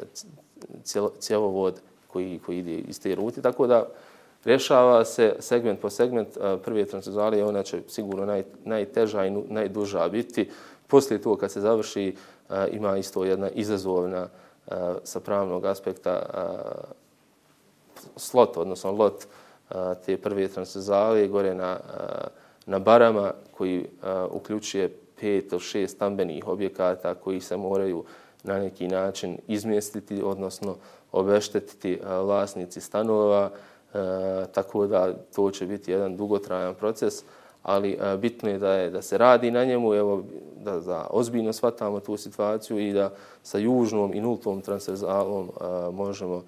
cjevovod koji, koji ide iz te ruti. Tako da rješava se segment po segment. Prve transverzale ona će sigurno naj, najteža i najduža biti. Poslije toga kad se završi ima isto jedna izazovna sa pravnog aspekta slot, odnosno lot te prve transverzale gore na, na Barama koji uključuje pet ili šest stambenih objekata koji se moraju na neki način izmjestiti, odnosno obeštetiti vlasnici stanova, tako da to će biti jedan dugotrajan proces, ali bitno je da, je da se radi na njemu, evo, da, da ozbiljno shvatamo tu situaciju i da sa južnom i nultom transverzalom možemo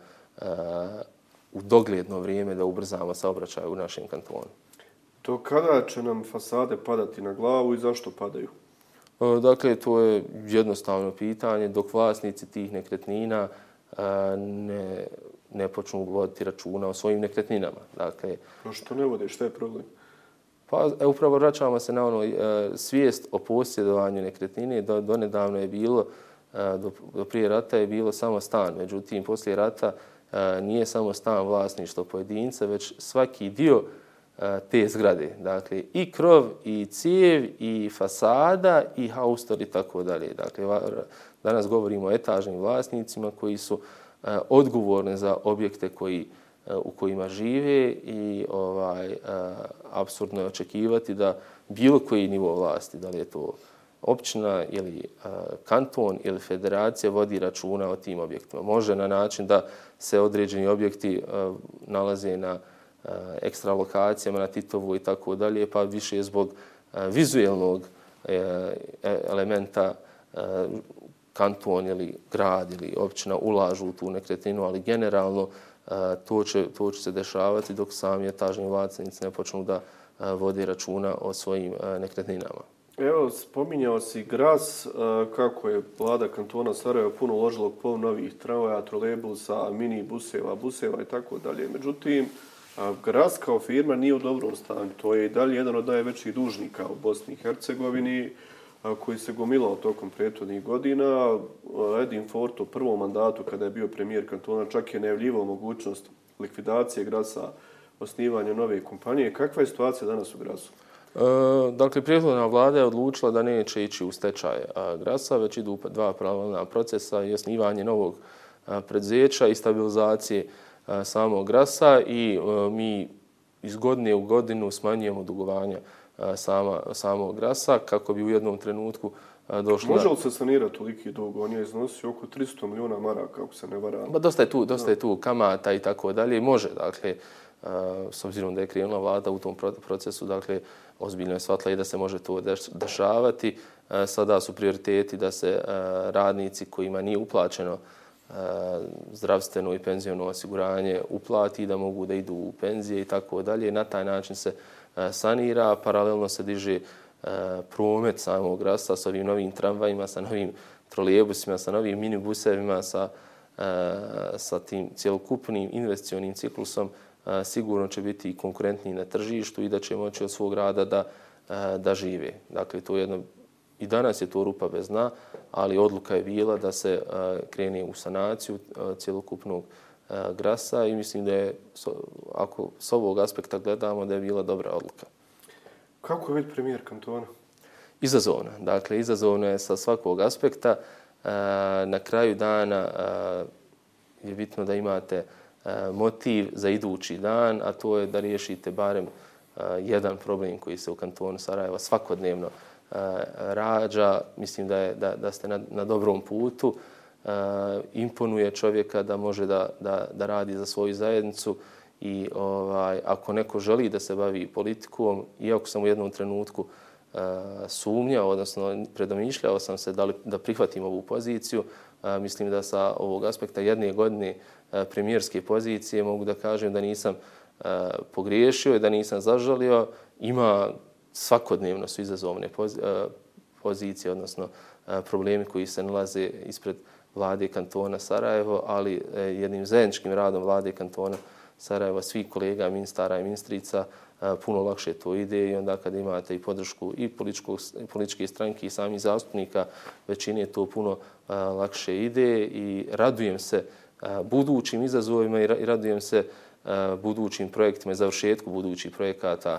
u dogledno vrijeme da ubrzamo saobraćaj u našem kantonu. To kada će nam fasade padati na glavu i zašto padaju? Dakle, to je jednostavno pitanje. Dok vlasnici tih nekretnina ne, ne počnu voditi računa o svojim nekretninama. Dakle, no što ne vode? Šta je problem? Pa upravo vraćamo se na ono svijest o posjedovanju nekretnine. Do, do nedavno je bilo, do, do prije rata je bilo samo stan. Međutim, poslije rata nije samo stan vlasništvo pojedinca, već svaki dio te zgrade. Dakle, i krov, i cijev, i fasada, i haustor i tako dalje. Dakle, danas govorimo o etažnim vlasnicima koji su odgovorni za objekte koji, u kojima žive i ovaj, apsurdno je očekivati da bilo koji nivo vlasti, da li je to općina ili kanton ili federacija, vodi računa o tim objektima. Može na način da se određeni objekti nalaze na ekstra lokacijama, na Titovu i tako dalje, pa više zbog vizuelnog elementa kanton ili grad ili općina ulažu u tu nekretninu, ali generalno to će, to će se dešavati dok sami etažni vlasnici ne počnu da vodi računa o svojim nekretninama. Evo, spominjao si Gras, kako je vlada kantona Sarajevo puno uložila po novih tramvaja, trolejbusa, mini buseva, buseva i tako dalje. Međutim, Gras kao firma nije u dobrom stanju. To je i dalje jedan od najvećih dužnika u Bosni i Hercegovini. koji se gomilao tokom prethodnih godina. Edin Ford u prvom mandatu, kada je bio premijer kantona, čak je najavljivao mogućnost likvidacije Grasa, osnivanja nove kompanije. Kakva je situacija danas u Grasu? E, dakle, prethodna vlada je odlučila da neće ići u stečaj Grasa, već idu dva paralelna procesa i osnivanje novog preduzeća i stabilizacije samog Grasa i mi iz godine u godinu smanjujemo dugovanja sama, samog Grasa kako bi u jednom trenutku došlo... Može li se sanirati toliki dug? On je iznosio oko tristo milijuna maraka, ako se ne varam. Ba, dosta je tu, dosta je tu kamata i tako dalje. Može, dakle, s obzirom da je krenula vlada u tom procesu, dakle, ozbiljno je shvatila i da se može to dešavati. Sada su prioriteti da se radnici kojima nije uplaćeno zdravstveno i penziono osiguranje uplati, da mogu da idu u penzije i tako dalje. Na taj način se sanira, paralelno se diže promet samog Grasa sa ovim novim tramvajima, sa novim trolejbusima, sa novim minibusevima, sa, sa tim cjelokupnim investicionim ciklusom. Sigurno će biti konkurentniji na tržištu i da će moći od svog rada da, da žive. Dakle, to je jedno, i danas je to rupa bez dna, ali odluka je bila da se krene u sanaciju cjelokupnog Grasa i mislim da je, ako s ovog aspekta gledamo, da je bila dobra odluka. Kako je biti premijer kantona? Izazovna. Dakle, izazovna je sa svakog aspekta. Na kraju dana je bitno da imate motiv za idući dan, a to je da riješite barem jedan problem koji se u kantonu Sarajeva svakodnevno rađa. Mislim da, je, da, da ste na, na dobrom putu. Imponuje čovjeka da može da, da, da radi za svoju zajednicu i ovaj, ako neko želi da se bavi politikom, iako sam u jednom trenutku uh, sumnjao, odnosno predomišljao sam se da, li, da prihvatim ovu poziciju, uh, mislim da sa ovog aspekta jedne godine uh, premijerske pozicije mogu da kažem da nisam uh, pogriješio i da nisam zažalio. Ima svakodnevno su izazovne poz, uh, pozicije, odnosno uh, problemi koji se nalaze ispred vlade kantona Sarajevo, ali uh, jednim zajedničkim radom vlade kantona Sarajeva, svih kolega, ministara i ministrica, puno lakše to ide i onda kad imate i podršku i političke stranke i samih zastupnika, većine to puno lakše ide i radujem se budućim izazovima i radujem se budućim projektima i završetku budućih projekata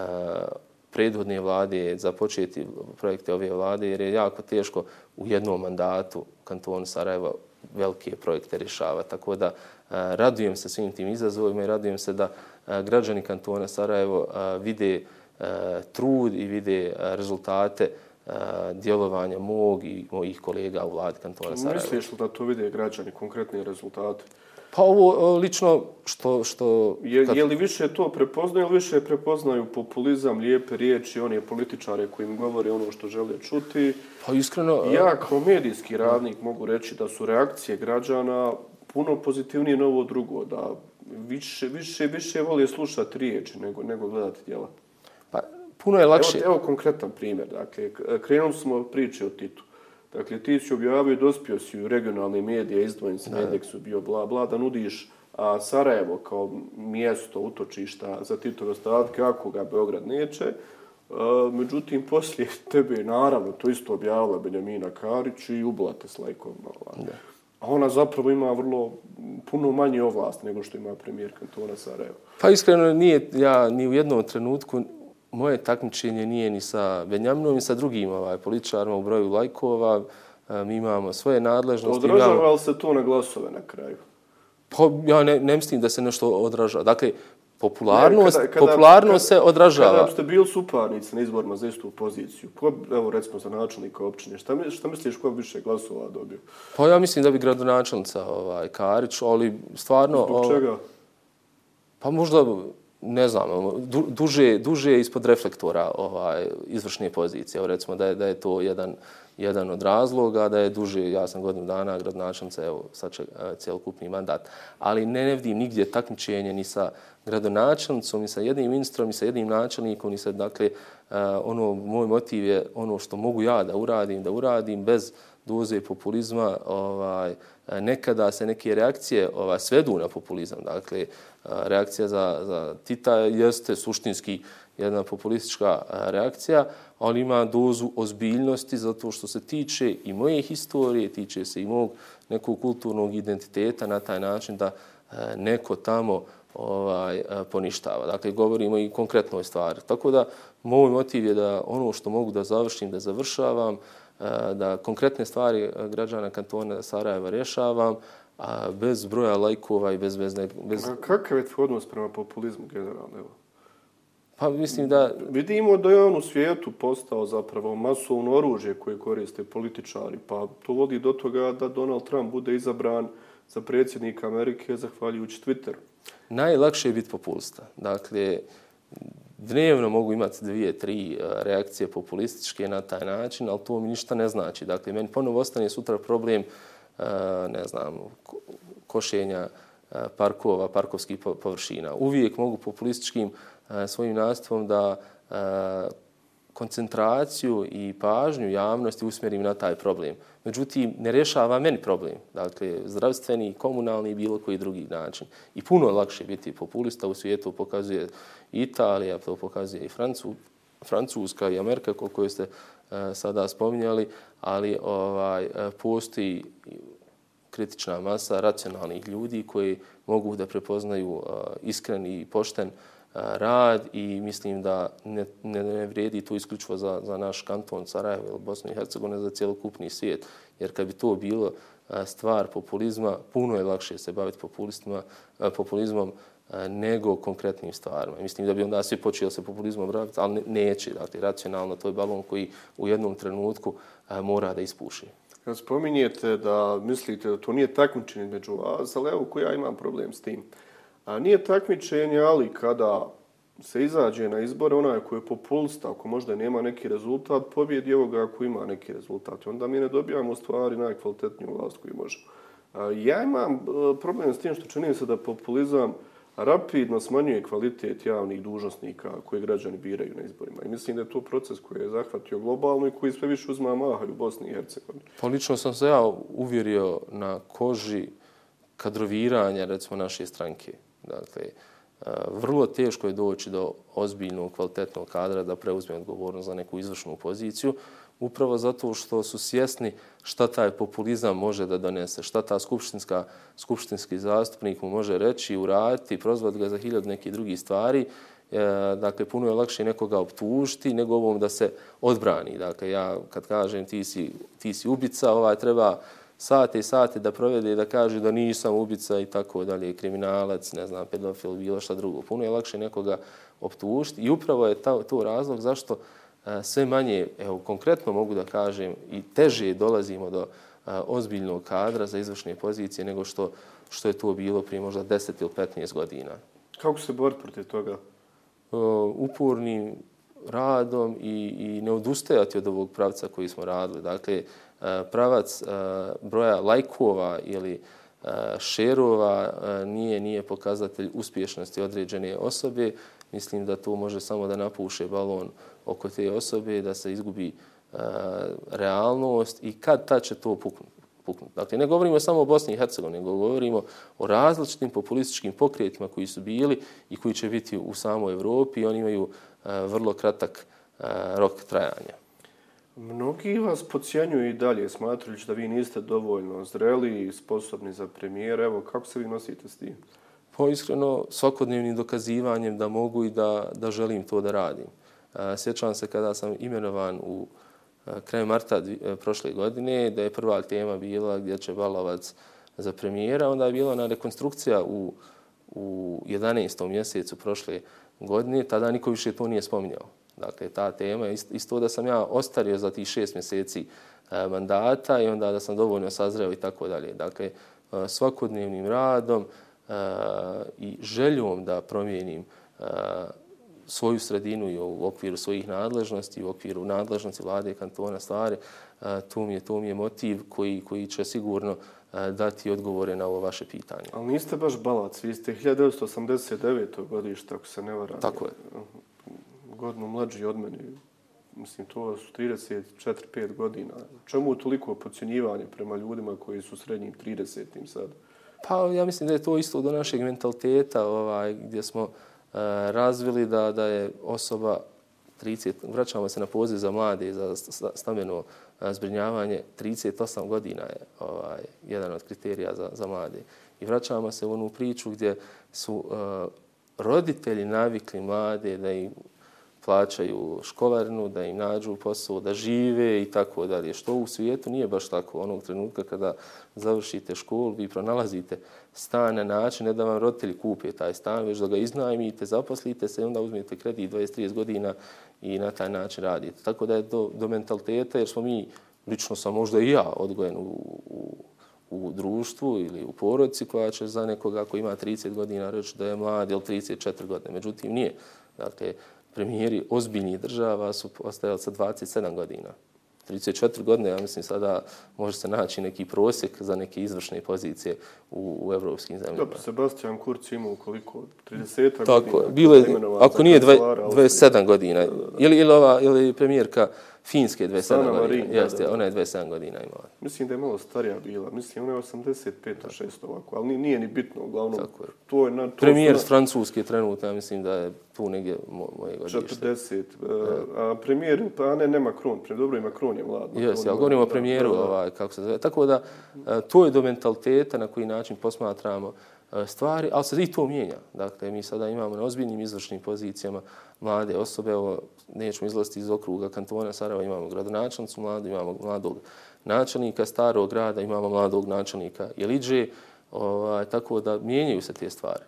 prethodne vlade, započeti projekte ove vlade, jer je jako teško u jednom mandatu kantonu Sarajeva velike projekte rješava. Tako da radujem se svim tim izazovima i radujem se da građani kantona Sarajevo vide trud i vide rezultate djelovanja mog i mojih kolega u vladi kantona Sarajevo. Misliš li da to vide građani, konkretne rezultate? Pa ovo lično što... što je, kad... je li više to prepoznaju ili više prepoznaju populizam, lijepe riječi, one političare koji im govore ono što žele čuti? Pa iskreno... Ja kao medijski radnik mogu reći da su reakcije građana puno pozitivnije na ovo drugo, da više, više, više vole slušati riječi nego, nego gledati djela. Pa puno je lakše... Evo, evo konkretan primjer. Dakle, krenuli smo priče o Titu. Dakle, ti si objavio, dospio si u regionalne medije, izdvojen si na indeksu, bio bla bla, da nudiš a, Sarajevo kao mjesto utočišta za Titove ostatke, ako ga Beograd neće. A, međutim, poslije tebe, naravno, to isto objavila Benjamina Karić i ubila te s lajkom. A ona zapravo ima vrlo puno manje ovlasti nego što ima premijer kantona Sarajevo. Pa iskreno, nije ja ni u jednom trenutku moje takmičenje nije ni sa Benjaminom, ni sa drugim ovaj, političarima u broju lajkova. Mi imamo svoje nadležnosti. Odražava imamo... li se to na glasove na kraju? Pa ja ne, ne mislim da se nešto odražava. Dakle, popularnost, ne, kada, kada, popularnost kada, se odražava. Kada ste bili suparnici na izborima za istu poziciju, ko, evo recimo za načelnika općine, šta, šta misliš ko više glasova dobio? Pa ja mislim da bi gradonačelnica ovaj, Karić, ali stvarno... Zbog čega? Pa možda... ne znam, du, duže, duže ispod reflektora ovaj, izvršne pozicije. Evo recimo da je, da je to jedan, jedan od razloga, da je duže, ja sam godinu dana gradonačelnica, evo sad će cjelokupni mandat. Ali ne, ne vidim nigdje takmičenje ni sa gradonačelnicom, ni sa jednim ministrom, ni sa jednim načelnikom, ni sa, dakle, ono, moj motiv je ono što mogu ja da uradim, da uradim bez doze populizma. Ovaj, nekada se neke reakcije ovaj, svedu na populizam. Dakle, reakcija za, za Tita jeste suštinski jedna populistička reakcija, ali ima dozu ozbiljnosti zato što se tiče i moje historije, tiče se i mog nekog kulturnog identiteta na taj način da neko tamo ovaj, poništava. Dakle, govorimo i konkretnoj stvari. Tako da, moj motiv je da ono što mogu da završim, da završavam, da konkretne stvari građana kantona Sarajeva rješavam, a bez broja lajkova i bez... bez, bez... A kakav je tvoj odnos prema populizmu generalno? Pa mislim da... Vidimo da je on u svijetu postao zapravo masovno oružje koje koriste političari, pa to vodi do toga da Donald Trump bude izabran za predsjednika Amerike zahvaljujući Twitteru. Najlakše je biti populista. Dakle, dnevno mogu imati dvije, tri reakcije populističke na taj način, ali to mi ništa ne znači. Dakle, meni ponovo ostane sutra problem, ne znam, košenja parkova, parkovskih površina. Uvijek mogu populističkim svojim nastupom da koncentraciju i pažnju javnosti usmjerim na taj problem. Međutim, ne rješava meni problem. Dakle, zdravstveni, komunalni i bilo koji drugi način. I puno je lakše biti populista u svijetu, pokazuje Italija, to pokazuje i Francu, Francuska i Amerika, koju ste uh, sada spominjali, ali ovaj, postoji kritična masa racionalnih ljudi koji mogu da prepoznaju uh, iskren i pošten rad i mislim da ne, ne, ne vrijedi to isključivo za, za naš kanton Sarajevo ili Bosnu i Hercegovinu, za cjelokupni svijet. Jer kad bi to bilo stvar populizma, puno je lakše se baviti populizmom nego konkretnim stvarima. Mislim da bi onda svi počeli se populizmom baviti, ali neće. Dakle, racionalno to je balon koji u jednom trenutku mora da ispuši. Kad spominjete da mislite da to nije takmičenje među vas, ali evo ko ja imam problem s tim. A nije takmičenje, ali kada se izađe na izbore, onaj koji je populista, ako možda nema neki rezultat, pobjedi ovoga ako ima neki rezultat. Onda mi ne dobijamo stvari najkvalitetniju vlast koju možemo. A ja imam problem s tim što čini se da populizam rapidno smanjuje kvalitet javnih dužnosnika koje građani biraju na izborima. I mislim da je to proces koji je zahvatio globalno i koji sve više uzma maha u Bosni i Hercegovini. Pa lično sam se ja uvjerio na koži kadroviranja, recimo, naše stranke. Dakle, vrlo teško je doći do ozbiljnog, kvalitetnog kadra da preuzme odgovornost za neku izvršnu poziciju, upravo zato što su svjesni šta taj populizam može da donese, šta ta skupštinska, skupštinski zastupnik mu može reći, uraditi, prozvati ga za hiljadu nekih drugih stvari. Dakle, puno je lakše nekoga optužiti nego ovom da se odbrani. Dakle, ja kad kažem ti si, ti si ubica, ovaj treba sate i sate da provede i da kaže da nisam ubica i tako dalje, kriminalac, ne znam, pedofil, bilo šta drugo. Puno je lakše nekoga optužiti i upravo je to, to razlog zašto a, sve manje, evo konkretno mogu da kažem, i teže dolazimo do a, ozbiljnog kadra za izvršne pozicije nego što, što je to bilo prije možda deset ili petnaest godina. Kako se boriti protiv toga? O, upornim radom i, i ne odustajati od ovog pravca koji smo radili. Dakle, pravac broja lajkova ili šerova nije, nije pokazatelj uspješnosti određene osobe. Mislim da to može samo da napuše balon oko te osobe, da se izgubi realnost i kad ta će to puknuti. Dakle, ne govorimo samo o Bosni i Hercegovini, nego govorimo o različitim populističkim pokretima koji su bili i koji će biti u samoj Evropi i oni imaju vrlo kratak rok trajanja. Mnogi vas podcjenjuju i dalje, smatrajući da vi niste dovoljno zreli i sposobni za premijer. Evo, kako se vi nosite s tim? Pa iskreno, svakodnevnim dokazivanjem da mogu i da, da želim to da radim. Sjećam se kada sam imenovan u kraju marta prošle godine, da je prva tema bila gdje će Balovac za premijera, onda je bila ona rekonstrukcija u, u jedanaestom mjesecu prošle godine, tada niko više to nije spominjao. Dakle, ta tema je isto da sam ja ostario za tih šest mjeseci mandata i onda da sam dovoljno sazreo i tako dalje. Dakle, svakodnevnim radom i željom da promijenim svoju sredinu i u okviru svojih nadležnosti, u okviru nadležnosti vlade kantona Stare, to mi je, to mi je motiv koji, koji će sigurno dati odgovore na ovo vaše pitanje. Ali niste baš Balac, vi ste hiljadu devetsto osamdeset devete. godište, ako se ne varam. Tako je. godinu mlađi od mene. Mislim, to su trideset četiri pet godina. Čemu toliko podcjenjivanje prema ljudima koji su srednjim tridesetim sad? Pa ja mislim da je to isto do našeg mentaliteta ovaj, gdje smo uh, razvili da, da je osoba trideset, vraćamo se na poziv za mlade i za stambeno zbrinjavanje, trideset osam godina je ovaj, jedan od kriterija za, za mlade. I vraćamo se u onu priču gdje su uh, roditelji navikli mlade da im plaćaju školarinu, da im nađu posao, da žive i tako dalje. Što u svijetu nije baš tako. Onog trenutka kada završite školu, vi pronalazite stan na način ne da vam roditelji kupe taj stan, već da ga iznajmite, zaposlite se i onda uzmete kredit dvadeset trideset godina i na taj način radite. Tako da je do, do mentaliteta, jer smo mi, lično sam možda i ja odgojen u, u, u društvu ili u porodici koja će za nekoga ko ima trideset godina reći da je mlad ili trideset četiri godine. Međutim, nije. Dakle, premijeri ozbiljnih država su ostajali sa dvadeset sedam godina. trideset četiri godine, ja mislim, sada može se naći neki prosjek za neke izvršne pozicije u, u evropskim zemljama. Dobro, Sebastian Kurz imao koliko? trideset Tako, godina? Bile, ako nije dvadeset sedam godina. Da, da, da. Ili, ili, ova, ili premijerka Finske dvadeset sedam Sanna godina. Marin, Jeste, da, da. ona je dvadeset sedam godina imala. Mislim da je malo starija bila. Mislim, ona je osamdeset pet šest ovako, ali nije ni bitno. Uglavnom, tako je. To je na, to Premijer na... s Francuske trenutno, ja mislim da je tu negdje moje godište. četrdeset. A premijer, pa ne, ne Macron. Dobro, i Macron je mlad. Jeste, ali govorimo o premijeru, da, da. Ovaj, kako se zove. Tako da, to je do mentaliteta na koji način posmatramo stvari, ali se i to mijenja. Dakle, mi sada imamo na ozbiljnim izvršnim pozicijama mlade osobe, evo, nećemo izlaziti iz okruga kantona Sarajeva, imamo gradonačelnicu mladu, imamo mladog načelnika starog grada, imamo mladog načelnika Jeliđe, ovaj, tako da mijenjaju se te stvari.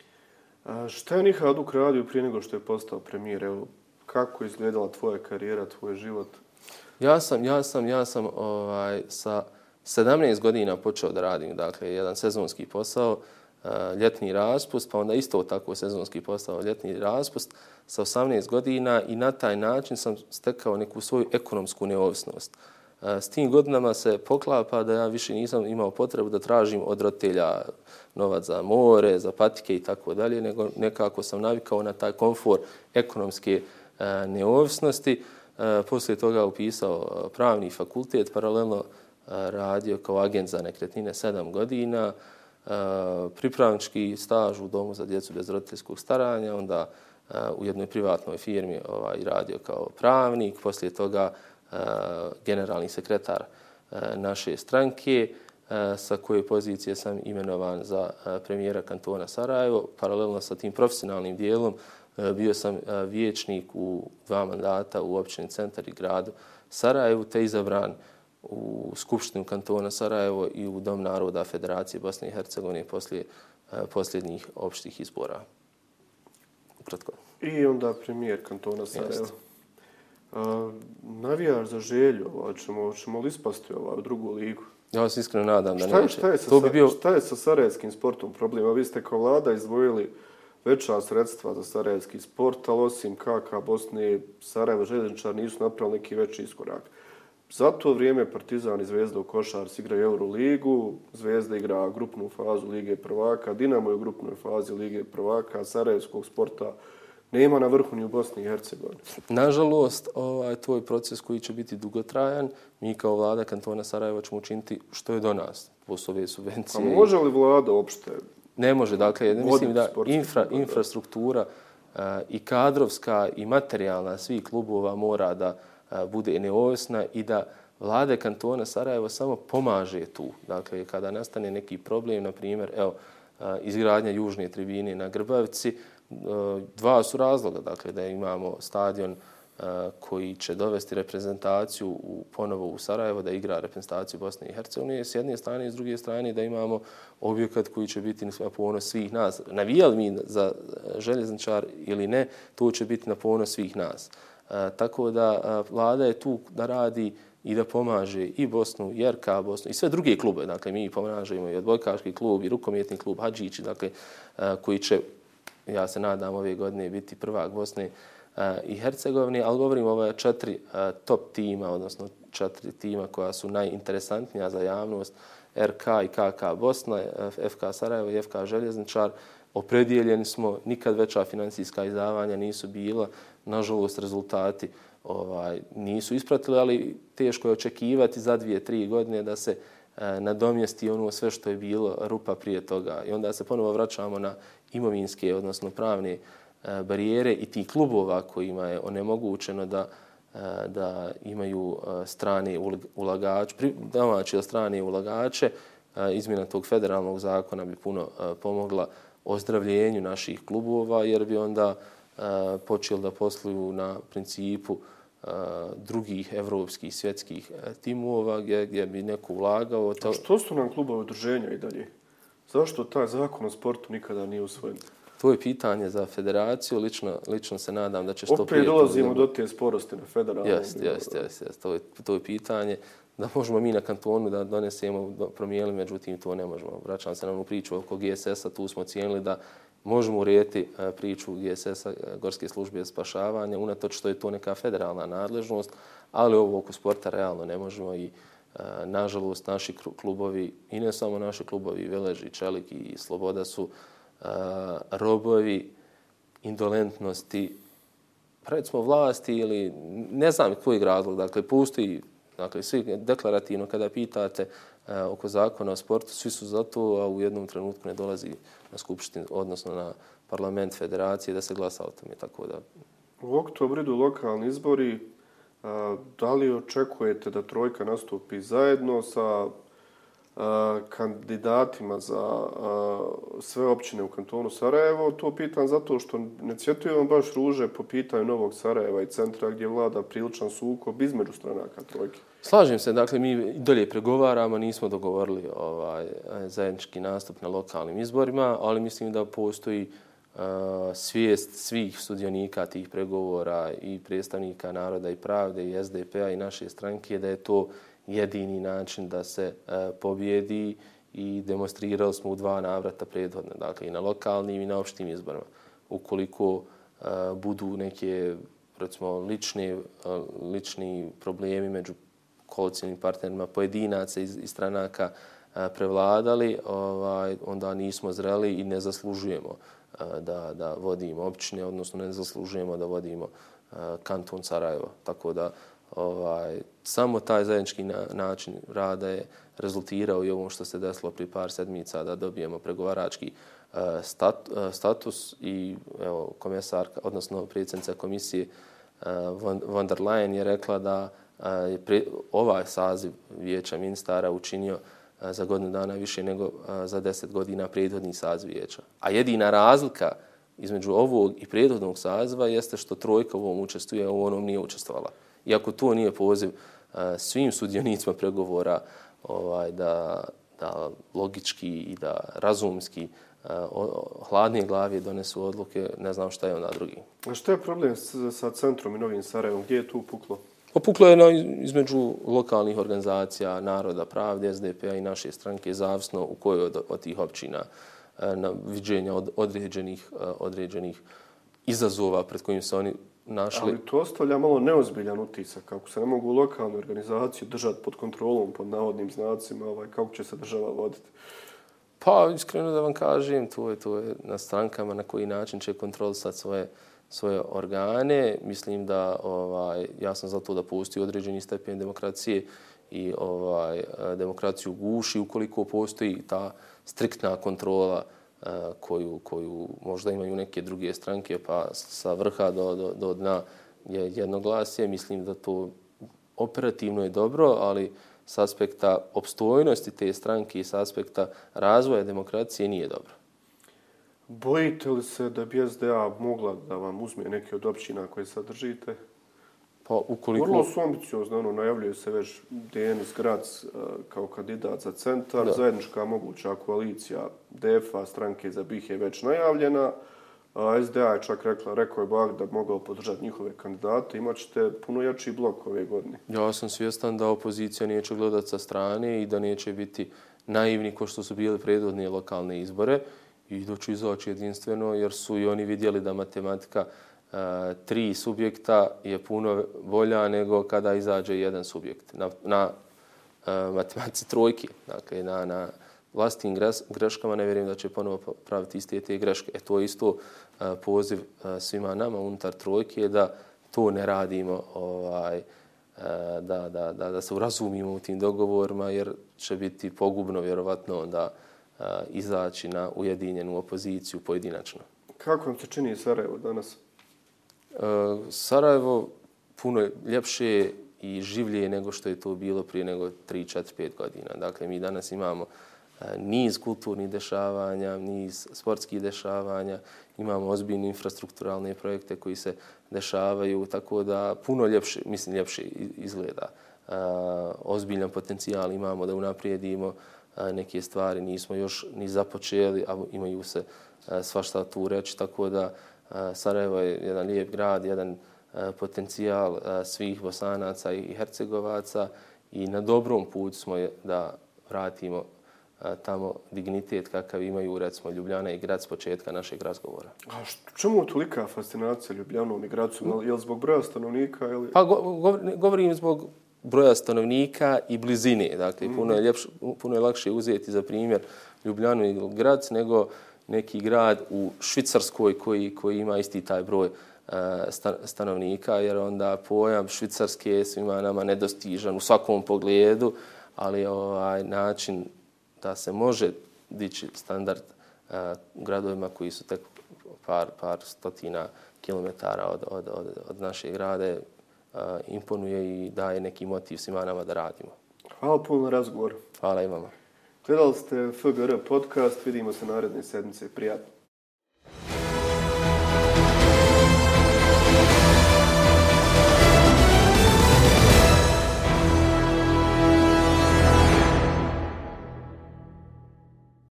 A šta je Nihad Haduk radio prije nego što je postao premijer? Evo, kako je izgledala tvoja karijera, tvoj život? Ja sam, ja sam, ja sam ovaj, sa sedamnaest godina počeo da radim, dakle, jedan sezonski posao, ljetni raspust, pa onda isto tako sezonski posao, ljetni raspust sa osamnaest godina i na taj način sam stekao neku svoju ekonomsku neovisnost. S tim godinama se poklapa da ja više nisam imao potrebu da tražim od roditelja novac za more, za patike i tako dalje, nego nekako sam navikao na taj komfor ekonomske neovisnosti. Poslije toga upisao pravni fakultet, paralelno radio kao agent za nekretnine sedam godina, pripravnički staž u domu za djecu bez roditeljskog staranja, onda u jednoj privatnoj firmi ovaj, radio kao pravnik, poslije toga generalni sekretar naše stranke, sa koje pozicije sam imenovan za premijera kantona Sarajevo. Paralelno sa tim profesionalnim dijelom bio sam vijećnik u dva mandata u općini Centar i gradu Sarajevu, te izabran u Skupštinu kantona Sarajevo i u Dom naroda Federacije Bosne i Hercegovine poslije posljednjih opštih izbora. Ukratko. I onda premijer kantona Sarajevo. Uh, navijaš za Želju, ćemo, ćemo li ispasti ovaj, u drugu ligu? Ja se iskreno nadam da šta, neće. Šta je, sa, to bi bio... šta je sa sarajevskim sportom problem? Vi ste kao vlada izdvojili veća sredstva za sarajevski sport, ali osim K K Bosne, Sarajevo Željezničar nisu napravili neki veći iskorak. Za to vrijeme Partizan i Zvezda u košarci igraju Euroligu, Zvezda igra grupnu fazu Lige prvaka, Dinamo je u grupnoj fazi Lige prvaka, sarajevskog sporta nema na vrhu ni u Bosni i Hercegovini. Nažalost, ovaj, to je proces koji će biti dugotrajan. Mi kao vlada kantona Sarajeva ćemo učiniti što je do nas. Poslove subvencije. A može li vlada uopšte? Ne može. Dakle, mislim da infra, infrastruktura uh, i kadrovska i materijalna svih klubova mora da uh, bude neovisna i da vlada kantona Sarajeva samo pomaže tu. Dakle, kada nastane neki problem, na primjer, evo, uh, izgradnja južne tribine na Grbavici, dva su razloga, dakle, da imamo stadion uh, koji će dovesti reprezentaciju u, ponovo u Sarajevo, da igra reprezentaciju Bosne i Hercegovine s jedne strane i s druge strane da imamo objekat koji će biti na ponos svih nas. Navijali mi za Željezničar ili ne, to će biti na ponos svih nas. Uh, tako da uh, vlada je tu da radi i da pomaže i Bosnu, i R K Bosnu, i sve druge klube. Dakle, mi pomažemo i odbojkaški klub, i rukometni klub, Hadžići, dakle, uh, koji će, ja se nadam, ove godine biti prvak Bosne uh, i Hercegovine, ali govorimo o ove četiri uh, top tima, odnosno četiri tima koja su najinteresantnija za javnost, R K i K K Bosna, F K Sarajevo i F K Željezničar. Opredijeljeni smo, nikad veća finansijska izdavanja nisu bila nažalost, rezultati ovaj, nisu ispratili, ali teško je očekivati za dvije, tri godine da se e, nadomjesti ono sve što je bilo rupa prije toga. I onda se ponovo vraćamo na imovinske, odnosno pravne e, barijere i tih klubova kojima je onemogućeno da, e, da imaju e, strane ulagače, domaće ili strane ulagače. E, izmjena tog federalnog zakona bi puno e, pomogla ozdravljenju naših klubova, jer bi onda počeli da posluju na principu drugih evropskih, svjetskih timova gdje, gdje bi neko ulagao. A što su nam klubovi udruženja i dalje? Zašto taj zakon o sportu nikada nije usvojen? To je pitanje za federaciju. Lično, lično se nadam da će što prije... Opet dolazimo do te sporosti na federalnom. Jeste, jeste, jeste. Jest. To, je, to je pitanje da možemo mi na kantonu da donesemo, promijenili, međutim to ne možemo. Vraćam se na onu priču oko G S S-a, tu smo cijenili da možemo urediti priču G S S-a, Gorske službe spašavanja, unatoč što je to neka federalna nadležnost, ali ovo oko sporta realno ne možemo i nažalost naši klubovi, i ne samo naši klubovi, Velež i Čelik i Sloboda su robovi indolentnosti, recimo vlasti ili ne znam koji razlog, dakle postoji, dakle svi deklarativno kada pitate oko zakona o sportu, svi su za to, a u jednom trenutku ne dolazi na skupštinu, odnosno na parlament federacije da se glasa o tome. Tako da... U oktobru idu lokalni izbori. Da li očekujete da trojka nastupi zajedno sa kandidatima za sve općine u kantonu Sarajevo? To pitam zato što ne cvjetuju vam baš ruže po pitanju Novog Sarajeva i centra gdje vlada priličan sukob između stranaka trojke. Slažem se, dakle mi dalje pregovaramo, nismo dogovorili ovaj, zajednički nastup na lokalnim izborima, ali mislim da postoji uh, svijest svih sudionika tih pregovora i predstavnika Naroda i Pravde i S D P-a i naše stranke da je to jedini način da se uh, pobjedi i demonstrirali smo u dva navrata prethodno, dakle i na lokalnim i na opštim izborima. Ukoliko uh, budu neke recimo lične, uh, lični problemi među koalicijnim partnerima pojedinaca iz, iz stranaka a, prevladali, ovaj, onda nismo zreli i ne zaslužujemo a, da, da vodimo općine, odnosno ne zaslužujemo da vodimo a, kanton Sarajevo. Tako da ovaj, samo taj zajednički na, način rada je rezultirao i ovom što se desilo pri par sedmica da dobijemo pregovarački a, stat, a, status i evo, komesarka, odnosno predsjednica komisije a, von, von der Leyen je rekla da je ovaj saziv vijeća ministara učinio za godinu dana više nego za deset godina prethodni saziv vijeća. A jedina razlika između ovog i prethodnog saziva jeste što trojka u ovom učestvuje, a u onom nije učestvovala. Iako to nije poziv svim sudionicima pregovora ovaj, da, da logički i da razumski hladnije glavi donesu odluke, ne znam šta je onda drugi. A što je problem sa centrom i Novim Sarajevom? Gdje je tu puklo? Opuklo je na, između lokalnih organizacija, Naroda, Pravde, S D P-a i naše stranke, zavisno u kojoj od, od tih općina na viđenja od, određenih, određenih izazova pred kojim se oni našli. Ali to ostavlja malo neozbiljan utisak. Kako se ne mogu lokalne organizacije držati pod kontrolom, pod navodnim znacima, ovaj, kako će se država voditi? Pa, iskreno da vam kažem, to je, to je na strankama na koji način će kontrolisati svoje svoje organe. Mislim da ovaj, ja sam za to da postoji određeni stepen demokracije i ovaj, demokraciju guši ukoliko postoji ta striktna kontrola uh, koju, koju možda imaju neke druge stranke, pa sa vrha do, do, do dna je jednoglasje. Mislim da to operativno je dobro, ali s aspekta opstojnosti te stranke i s aspekta razvoja demokracije nije dobro. Bojite li se da bi S D A mogla da vam uzme neke od općina koje sadržite? Pa ukoliko... Vrlo su ambiciozno, ono, najavljuje se već Denis Grac kao kandidat za centar, da. Zajednička moguća koalicija D E F-a, stranke za B i H je već najavljena. A S D A je čak rekla, rekao je Bog da mogao podržati njihove kandidate, imat ćete puno jači blok ove godine. Ja sam svjestan da opozicija neće gledati sa strane i da neće biti naivni ko što su bili prethodne lokalne izbore i da će izaći jedinstveno, jer su i oni vidjeli da matematika uh, tri subjekta je puno bolja nego kada izađe jedan subjekt. Na, na uh, matematici trojke, dakle na, na vlastitim greškama, ne vjerujem da će ponovo praviti iste te greške. E to je isto poziv svima nama unutar trojke da to ne radimo, ovaj, da, da, da, da se urazumimo u tim dogovorima, jer će biti pogubno vjerovatno onda izaći na ujedinjenu opoziciju pojedinačno. Kako vam se čini Sarajevo danas? Sarajevo puno ljepše i življe nego što je to bilo prije nego tri, četiri, pet godina. Dakle, mi danas imamo niz kulturnih dešavanja, niz sportskih dešavanja, imamo ozbiljne infrastrukturalne projekte koji se dešavaju, tako da puno ljepše, mislim ljepše izgleda. Ozbiljan potencijal imamo da unaprijedimo neke stvari, nismo još ni započeli, a imaju se svašta tu reći, tako da Sarajevo je jedan lijep grad, jedan potencijal svih Bosanaca i Hercegovaca i na dobrom putu smo da vratimo tamo dignitet kakav imaju, recimo, Ljubljana i grad s početka našeg razgovora. A čemu tolika fascinacija Ljubljanom i Gracom? Je li zbog broja stanovnika? Ili... Pa go, go, govorim zbog broja stanovnika i blizine. Dakle, mm. puno, je ljepše, puno je lakše uzeti za primjer Ljubljanu i Grac nego neki grad u Švicarskoj koji, koji ima isti taj broj uh, stanovnika, jer onda pojam Švicarske je svima nama nedostižan u svakom pogledu, ali ovaj način da se može dići standard uh, gradovima koji su tek par, par stotina kilometara od, od, od, od naše grade uh, imponuje i daje neki motiv svima nama da radimo. Hvala puno na razgovor. Hvala i vama. Gledali ste F G R podcast, vidimo se naredne sedmice. Prijatno.